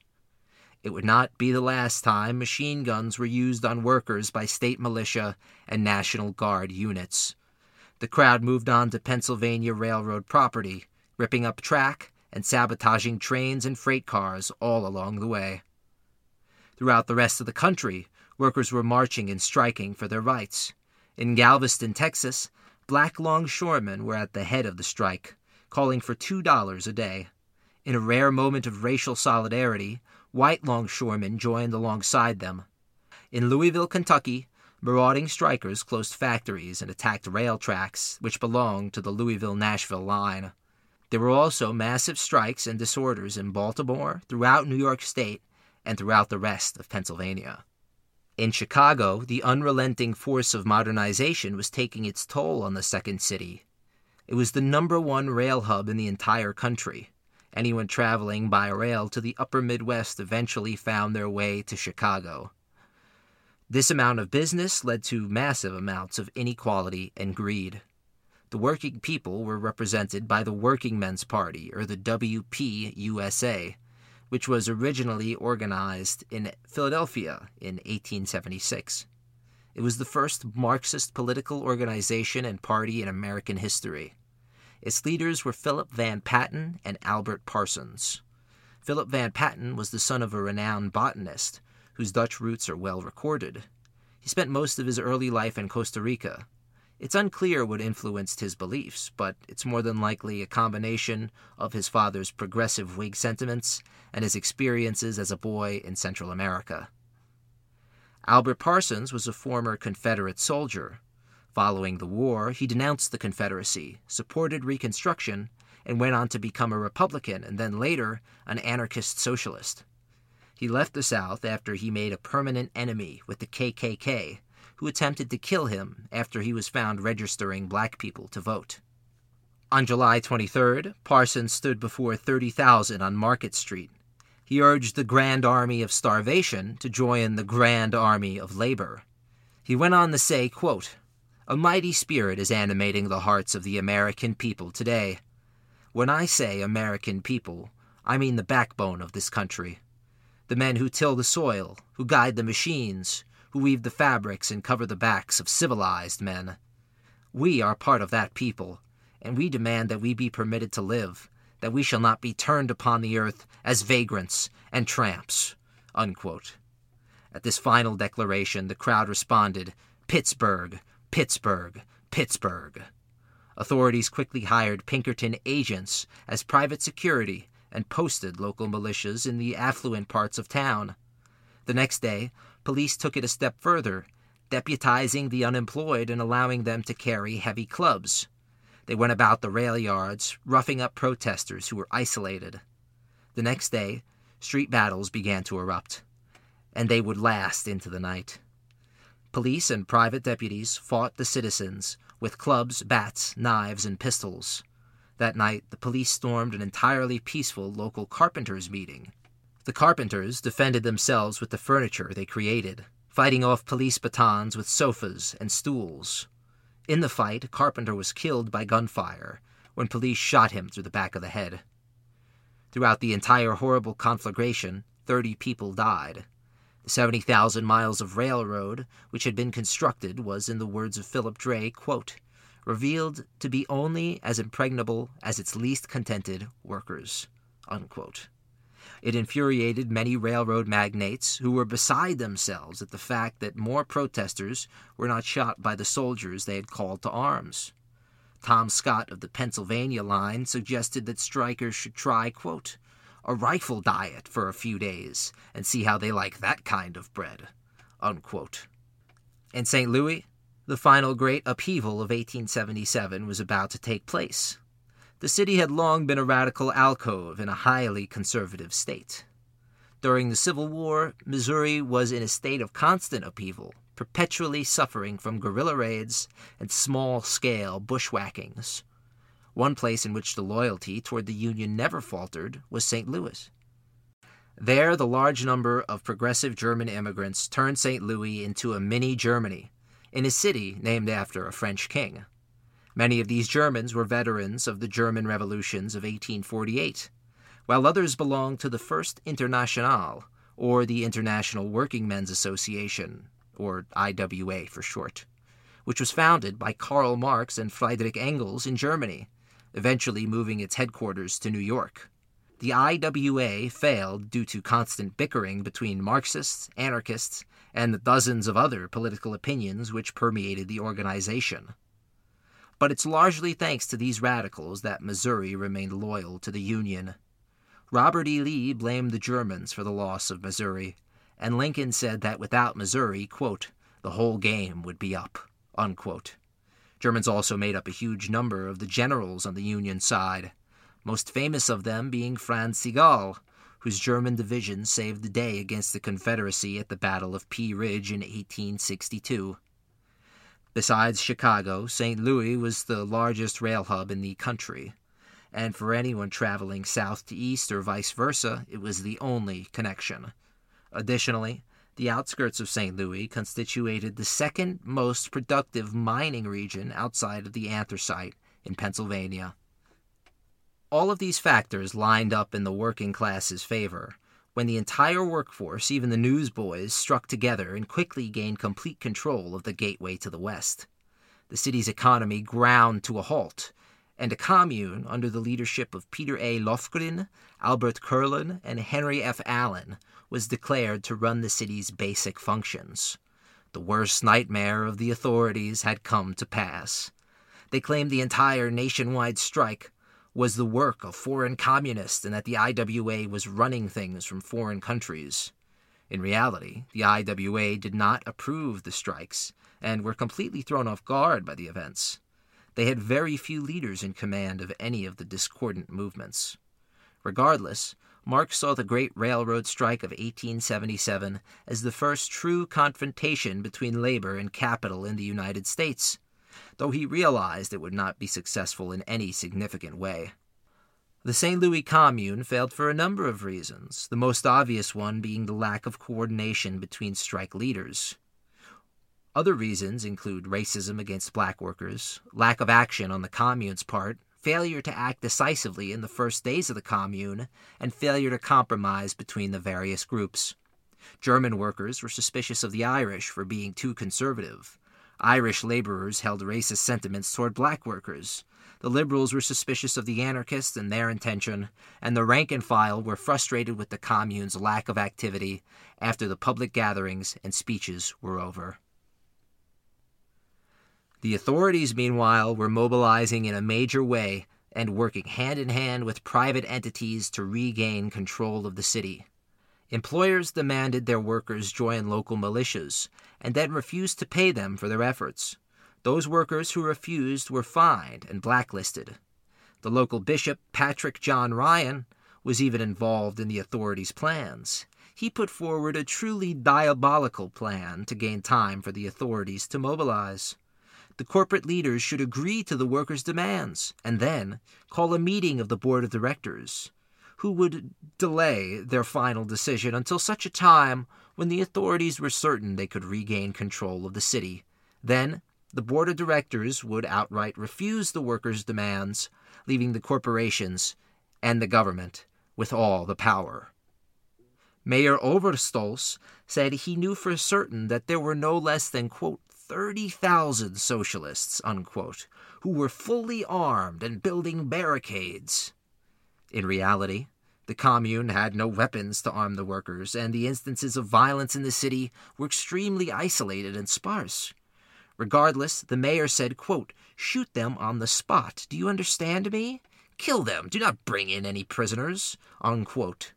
It would not be the last time machine guns were used on workers by state militia and National Guard units. The crowd moved on to Pennsylvania Railroad property, ripping up track and sabotaging trains and freight cars all along the way. Throughout the rest of the country, workers were marching and striking for their rights. In Galveston, Texas, black longshoremen were at the head of the strike, calling for $2 a day. In a rare moment of racial solidarity, white longshoremen joined alongside them. In Louisville, Kentucky, marauding strikers closed factories and attacked rail tracks which belonged to the Louisville-Nashville line. There were also massive strikes and disorders in Baltimore, throughout New York State, and throughout the rest of Pennsylvania. In Chicago, the unrelenting force of modernization was taking its toll on the Second City. It was the #1 rail hub in the entire country. Anyone traveling by rail to the upper Midwest eventually found their way to Chicago. This amount of business led to massive amounts of inequality and greed. The working people were represented by the Working Men's Party, or the WPUSA, which was originally organized in Philadelphia in 1876. It was the first Marxist political organization and party in American history. Its leaders were Philip Van Patten and Albert Parsons. Philip Van Patten was the son of a renowned botanist, whose Dutch roots are well recorded. He spent most of his early life in Costa Rica. It's unclear what influenced his beliefs, but it's more than likely a combination of his father's progressive Whig sentiments and his experiences as a boy in Central America. Albert Parsons was a former Confederate soldier. Following the war, he denounced the Confederacy, supported Reconstruction, and went on to become a Republican and then later an anarchist socialist. He left the South after he made a permanent enemy with the KKK, who attempted to kill him after he was found registering black people to vote. On July 23rd, Parsons stood before 30,000 on Market Street. He urged the Grand Army of Starvation to join the Grand Army of Labor. He went on to say, quote, "A mighty spirit is animating the hearts of the American people today. When I say American people, I mean the backbone of this country. The men who till the soil, who guide the machines, who weave the fabrics and cover the backs of civilized men. We are part of that people, and we demand that we be permitted to live, that we shall not be turned upon the earth as vagrants and tramps." Unquote. At this final declaration, the crowd responded, "Pittsburgh, Pittsburgh, Pittsburgh." Authorities quickly hired Pinkerton agents as private security and posted local militias in the affluent parts of town. The next day, police took it a step further, deputizing the unemployed and allowing them to carry heavy clubs. They went about the rail yards, roughing up protesters who were isolated. The next day, street battles began to erupt, and they would last into the night. Police and private deputies fought the citizens with clubs, bats, knives, and pistols. That night, the police stormed an entirely peaceful local carpenters' meeting. The carpenters defended themselves with the furniture they created, fighting off police batons with sofas and stools. In the fight, a carpenter was killed by gunfire when police shot him through the back of the head. Throughout the entire horrible conflagration, 30 people died. The 70,000 miles of railroad which had been constructed was, in the words of Philip Dray, quote, "revealed to be only as impregnable as its least contented workers." Unquote. It infuriated many railroad magnates who were beside themselves at the fact that more protesters were not shot by the soldiers they had called to arms. Tom Scott of the Pennsylvania line suggested that strikers should try, quote, "a rifle diet for a few days and see how they like that kind of bread." Unquote. In St. Louis, the final great upheaval of 1877 was about to take place. The city had long been a radical alcove in a highly conservative state. During the Civil War, Missouri was in a state of constant upheaval, perpetually suffering from guerrilla raids and small-scale bushwhackings. One place in which the loyalty toward the Union never faltered was St. Louis. There, the large number of progressive German immigrants turned St. Louis into a mini-Germany, in a city named after a French king. Many of these Germans were veterans of the German revolutions of 1848, while others belonged to the First Internationale, or the International Working Men's Association, or IWA for short, which was founded by Karl Marx and Friedrich Engels in Germany, eventually moving its headquarters to New York. The IWA failed due to constant bickering between Marxists, anarchists, and the dozens of other political opinions which permeated the organization. But it's largely thanks to these radicals that Missouri remained loyal to the Union. Robert E. Lee blamed the Germans for the loss of Missouri, and Lincoln said that without Missouri, quote, "the whole game would be up," unquote. Germans also made up a huge number of the generals on the Union side, most famous of them being Franz Sigel, whose German division saved the day against the Confederacy at the Battle of Pea Ridge in 1862. Besides Chicago, St. Louis was the largest rail hub in the country, and for anyone traveling south to east or vice versa, it was the only connection. Additionally, the outskirts of St. Louis constituted the second most productive mining region outside of the anthracite in Pennsylvania. All of these factors lined up in the working class's favor when the entire workforce, even the newsboys, struck together and quickly gained complete control of the gateway to the west. The city's economy ground to a halt, and a commune under the leadership of Peter A. Lofgren, Albert Kurlan, and Henry F. Allen was declared to run the city's basic functions. The worst nightmare of the authorities had come to pass. They claimed the entire nationwide strike was the work of foreign communists and that the IWA was running things from foreign countries. In reality, the IWA did not approve the strikes and were completely thrown off guard by the events. They had very few leaders in command of any of the discordant movements. Regardless, Marx saw the Great Railroad Strike of 1877 as the first true confrontation between labor and capital in the United States, though he realized it would not be successful in any significant way. The St. Louis Commune failed for a number of reasons, the most obvious one being the lack of coordination between strike leaders. Other reasons include racism against black workers, lack of action on the Commune's part, failure to act decisively in the first days of the Commune, and failure to compromise between the various groups. German workers were suspicious of the Irish for being too conservative. Irish laborers held racist sentiments toward black workers. The liberals were suspicious of the anarchists and their intention, and the rank and file were frustrated with the Commune's lack of activity after the public gatherings and speeches were over. The authorities, meanwhile, were mobilizing in a major way and working hand-in-hand with private entities to regain control of the city. Employers demanded their workers join local militias and then refused to pay them for their efforts. Those workers who refused were fined and blacklisted. The local bishop, Patrick John Ryan, was even involved in the authorities' plans. He put forward a truly diabolical plan to gain time for the authorities to mobilize. The corporate leaders should agree to the workers' demands and then call a meeting of the board of directors, who would delay their final decision until such a time when the authorities were certain they could regain control of the city. Then, the board of directors would outright refuse the workers' demands, leaving the corporations and the government with all the power. Mayor Overstolz said he knew for certain that there were no less than, quote, 30,000 socialists, unquote, who were fully armed and building barricades. In reality, the Commune had no weapons to arm the workers, and the instances of violence in the city were extremely isolated and sparse. Regardless, the mayor said, quote, "Shoot them on the spot. Do you understand me? Kill them. Do not bring in any prisoners," unquote.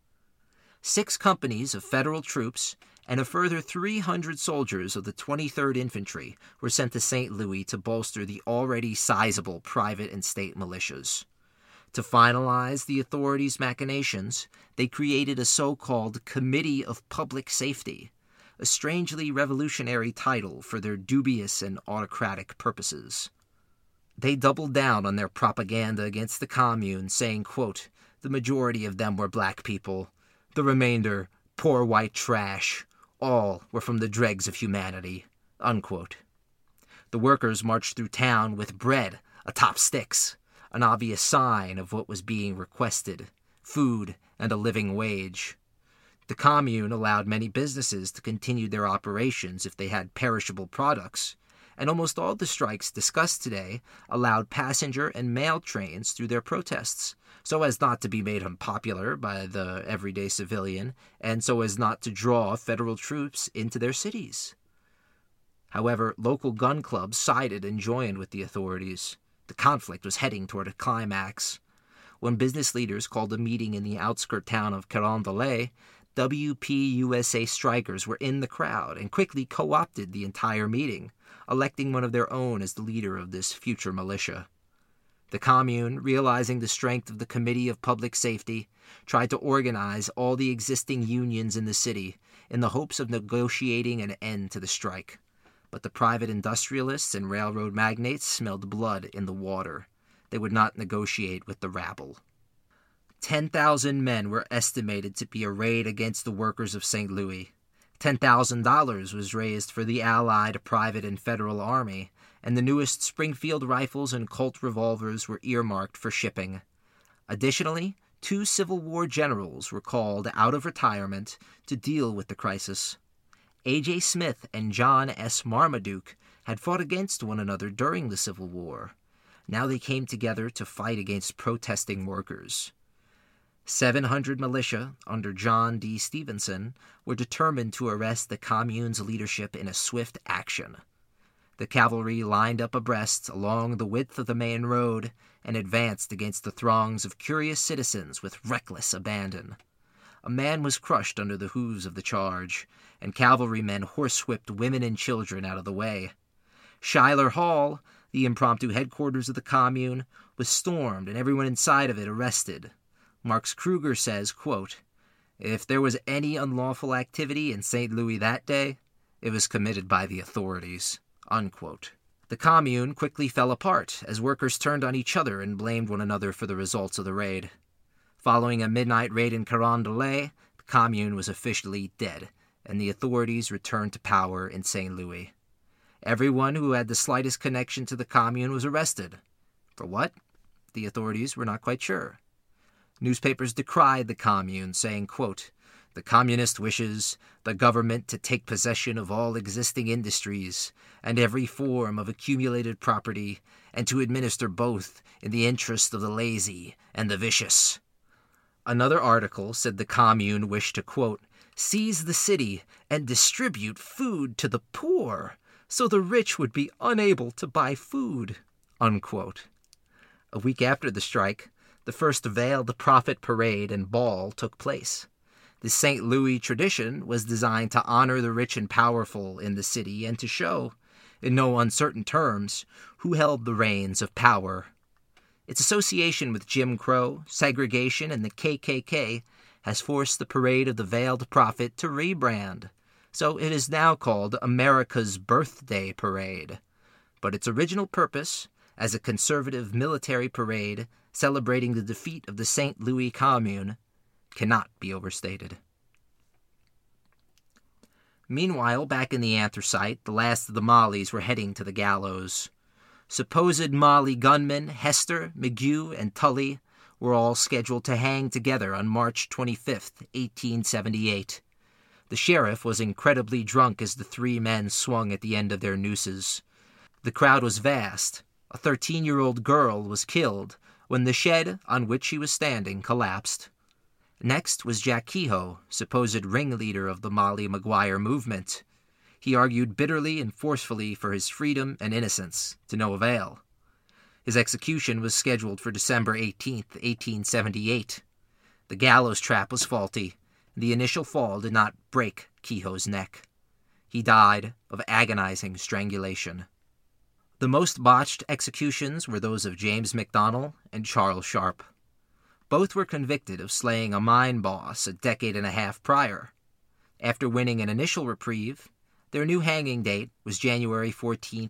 6 companies of federal troops and a further 300 soldiers of the 23rd Infantry were sent to St. Louis to bolster the already sizable private and state militias. To finalize the authorities' machinations, they created a so-called Committee of Public Safety, a strangely revolutionary title for their dubious and autocratic purposes. They doubled down on their propaganda against the Commune, saying, quote, "The majority of them were black people, the remainder, poor white trash. All were from the dregs of humanity," unquote. The workers marched through town with bread atop sticks, an obvious sign of what was being requested, food and a living wage. The Commune allowed many businesses to continue their operations if they had perishable products, and almost all the strikes discussed today allowed passenger and mail trains through their protests, so as not to be made unpopular by the everyday civilian, and so as not to draw federal troops into their cities. However, local gun clubs sided and joined with the authorities. The conflict was heading toward a climax. When business leaders called a meeting in the outskirt town of Carondelet, WPUSA strikers were in the crowd and quickly co-opted the entire meeting, electing one of their own as the leader of this future militia. The Commune, realizing the strength of the Committee of Public Safety, tried to organize all the existing unions in the city in the hopes of negotiating an end to the strike. but the private industrialists and railroad magnates smelled blood in the water. They would not negotiate with the rabble. 10,000 men were estimated to be arrayed against the workers of St. Louis. $10,000 was raised for the Allied private and federal army, and the newest Springfield rifles and Colt revolvers were earmarked for shipping. Additionally, 2 Civil War generals were called out of retirement to deal with the crisis. A.J. Smith and John S. Marmaduke had fought against one another during the Civil War. Now they came together to fight against protesting workers. 700 militia under John D. Stevenson were determined to arrest the Commune's leadership in a swift action. The cavalry lined up abreast along the width of the main road and advanced against the throngs of curious citizens with reckless abandon. A man was crushed under the hooves of the charge, and cavalrymen horsewhipped women and children out of the way. Schuyler Hall, the impromptu headquarters of the Commune, was stormed and everyone inside of it arrested. Marx Kruger says, quote, "If there was any unlawful activity in St. Louis that day, it was committed by the authorities." Unquote. The Commune quickly fell apart as workers turned on each other and blamed one another for the results of the raid. Following a midnight raid in Carondelet, the Commune was officially dead, and the authorities returned to power in St. Louis. Everyone who had the slightest connection to the Commune was arrested. For what? The authorities were not quite sure. Newspapers decried the Commune, saying, quote, "The communist wishes the government to take possession of all existing industries and every form of accumulated property, and to administer both in the interest of the lazy and the vicious." Another article said the Commune wished to, quote, "seize the city and distribute food to the poor, so the rich would be unable to buy food," unquote. A week after the strike, the first Veil the Prophet parade and ball took place. The St. Louis tradition was designed to honor the rich and powerful in the city and to show, in no uncertain terms, who held the reins of power. Its association with Jim Crow, segregation, and the KKK has forced the Parade of the Veiled Prophet to rebrand, so it is now called America's Birthday Parade. But its original purpose, as a conservative military parade celebrating the defeat of the St. Louis Commune, cannot be overstated. Meanwhile, back in the anthracite, the last of the Mollies were heading to the gallows. Supposed Molly gunmen Hester, McGew, and Tully were all scheduled to hang together on March 25th, 1878. The sheriff was incredibly drunk as the 3 men swung at the end of their nooses. The crowd was vast. A 13-year-old girl was killed when the shed on which she was standing collapsed. Next was Jack Kehoe, supposed ringleader of the Molly Maguire movement. He argued bitterly and forcefully for his freedom and innocence, to no avail. His execution was scheduled for December 18th, 1878. The gallows trap was faulty. The initial fall did not break Kehoe's neck. He died of agonizing strangulation. The most botched executions were those of James McDonnell and Charles Sharp. Both were convicted of slaying a mine boss a decade and a half prior. After winning an initial reprieve, their new hanging date was January 14,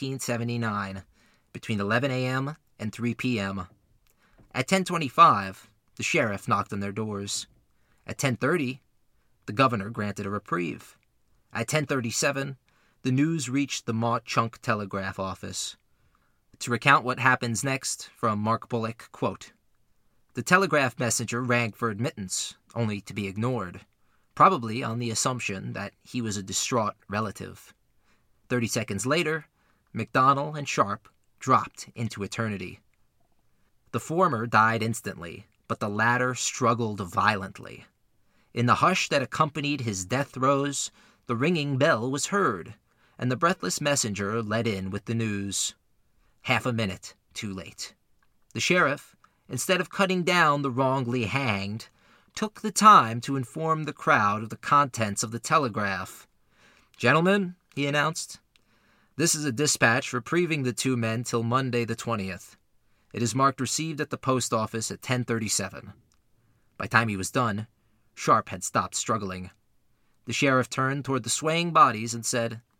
1879, between 11 a.m. and 3 p.m. At 10:25, the sheriff knocked on their doors. At 10:30, the governor granted a reprieve. At 10:37, the news reached the Mauch-Chunk telegraph office. To recount what happens next, from Mark Bullock, quote, "The telegraph messenger rang for admittance, only to be ignored, probably on the assumption that he was a distraught relative. 30 seconds later, McDonnell and Sharp dropped into eternity. The former died instantly, but the latter struggled violently. In the hush that accompanied his death throes, the ringing bell was heard, and the breathless messenger led in with the news. Half a minute too late. The sheriff, instead of cutting down the wrongly hanged, took the time to inform the crowd of the contents of the telegraph. "Gentlemen," he announced, "this is a dispatch reprieving the 2 men till Monday the 20th. It is marked received at the post office at 10:37. By the time he was done, Sharp had stopped struggling. The sheriff turned toward the swaying bodies and said,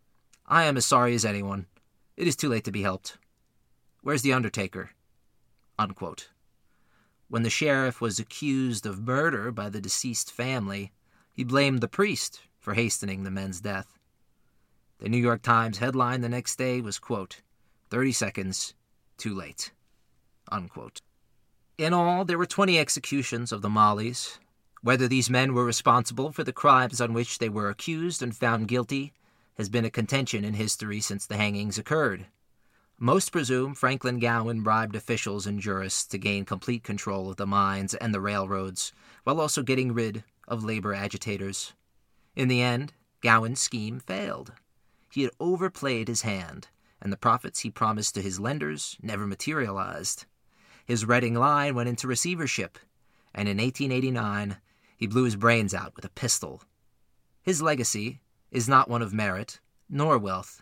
I am as sorry as anyone. It is too late to be helped. Where's the undertaker?" Unquote. When the sheriff was accused of murder by the deceased family, he blamed the priest for hastening the men's death. The New York Times headline the next day was, quote, 30 seconds too late, unquote. In all, there were 20 executions of the Mollies. Whether these men were responsible for the crimes on which they were accused and found guilty has been a contention in history since the hangings occurred. Most presume Franklin Gowen bribed officials and jurists to gain complete control of the mines and the railroads, while also getting rid of labor agitators. In the end, Gowen's scheme failed. He had overplayed his hand, and the profits he promised to his lenders never materialized. His Reading line went into receivership, and in 1889 he blew his brains out with a pistol. His legacy is not one of merit nor wealth.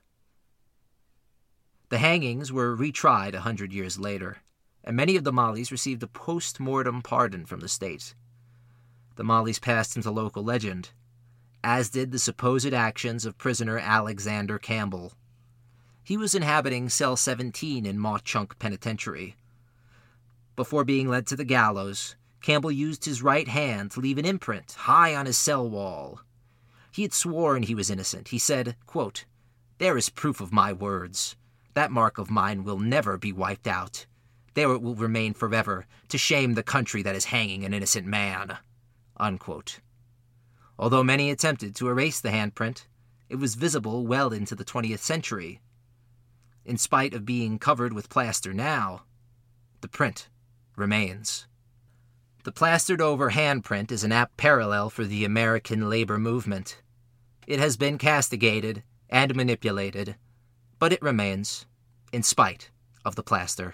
The hangings were retried 100 years later, and many of the Mollies received a post-mortem pardon from the state. The Mollies passed into local legend, as did the supposed actions of prisoner Alexander Campbell. He was inhabiting Cell 17 in Mauch-Chunk Penitentiary. Before being led to the gallows, Campbell used his right hand to leave an imprint high on his cell wall. He had sworn he was innocent. He said, quote, "There is proof of my words. That mark of mine will never be wiped out. There it will remain forever, to shame the country that is hanging an innocent man," unquote. Although many attempted to erase the handprint, it was visible well into the 20th century. In spite of being covered with plaster now, the print remains. The plastered-over handprint is an apt parallel for the American labor movement. It has been castigated and manipulated, but it remains, in spite of the plaster.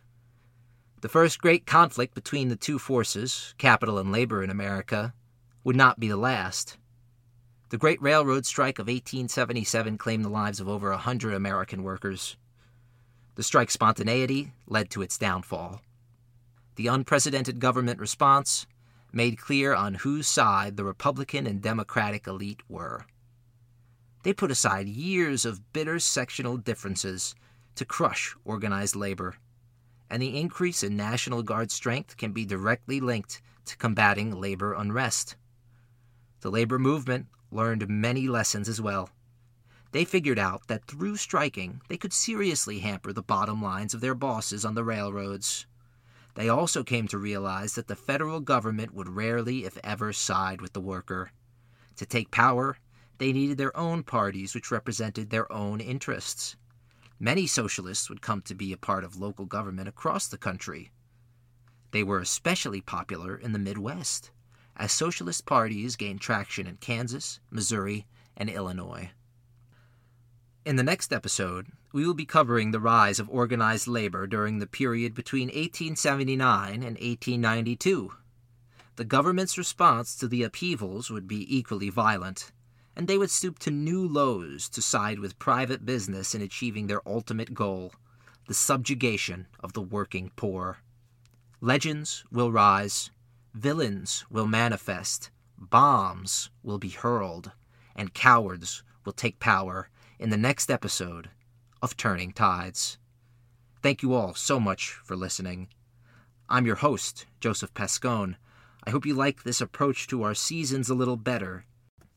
The first great conflict between the two forces, capital and labor in America, would not be the last. The Great Railroad Strike of 1877 claimed the lives of over 100 American workers. The strike's spontaneity led to its downfall. The unprecedented government response made clear on whose side the Republican and Democratic elite were. They put aside years of bitter sectional differences to crush organized labor, and the increase in National Guard strength can be directly linked to combating labor unrest. The labor movement learned many lessons as well. They figured out that through striking, they could seriously hamper the bottom lines of their bosses on the railroads. They also came to realize that the federal government would rarely, if ever, side with the worker. To take power, they needed their own parties which represented their own interests. Many socialists would come to be a part of local government across the country. They were especially popular in the Midwest, as socialist parties gained traction in Kansas, Missouri, and Illinois. In the next episode, we will be covering the rise of organized labor during the period between 1879 and 1892. The government's response to the upheavals would be equally violent, and they would stoop to new lows to side with private business in achieving their ultimate goal, the subjugation of the working poor. Legends will rise, villains will manifest, bombs will be hurled, and cowards will take power in the next episode of Turning Tides. Thank you all so much for listening. I'm your host, Joseph Pascone. I hope you like this approach to our seasons a little better.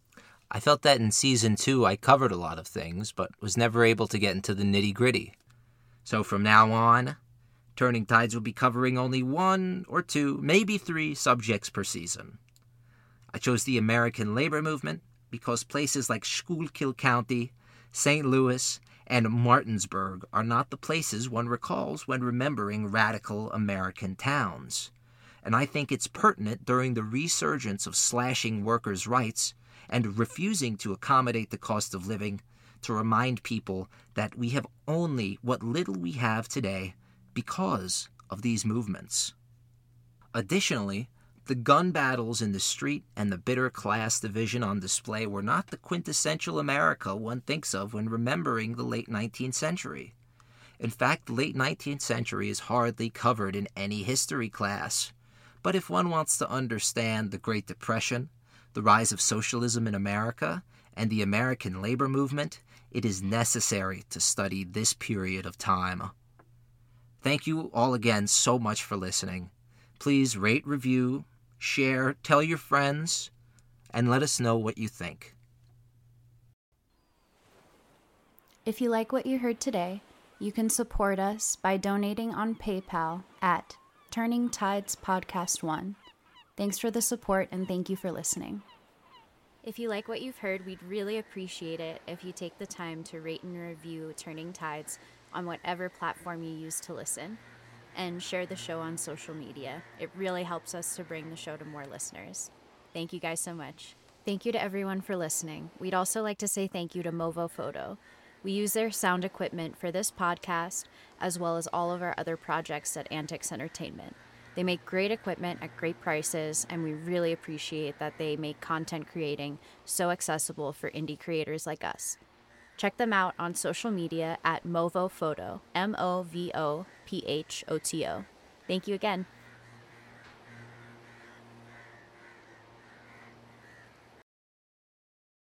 I felt that in Season 2 I covered a lot of things, but was never able to get into the nitty-gritty. So from now on, Turning Tides will be covering only 1 or 2, maybe 3 subjects per season. I chose the American labor movement because places like Schuylkill County, St. Louis, and Martinsburg are not the places one recalls when remembering radical American towns. And I think it's pertinent during the resurgence of slashing workers' rights and refusing to accommodate the cost of living to remind people that we have only what little we have today because of these movements. Additionally, the gun battles in the street and the bitter class division on display were not the quintessential America one thinks of when remembering the late 19th century. In fact, the late 19th century is hardly covered in any history class. But if one wants to understand the Great Depression, the rise of socialism in America, and the American labor movement, It is necessary to study this period of time. Thank you all again so much for listening. Please rate, review, share, tell your friends, and let us know what you think. If you like what you heard today, you can support us by donating on PayPal at Turning Tides Podcast 1. Thanks for the support and thank you for listening. If you like what you've heard, we'd really appreciate it if you take the time to rate and review Turning Tides on whatever platform you use to listen, and share the show on social media. It really helps us to bring the show to more listeners. Thank you guys so much. Thank you to everyone for listening. We'd also like to say thank you to Movo Photo. We use their sound equipment for this podcast, as well as all of our other projects at Antics Entertainment. They make great equipment at great prices, and we really appreciate that they make content creating so accessible for indie creators like us. Check them out on social media at Movo Photo, MOVOPHOTO. Thank you again.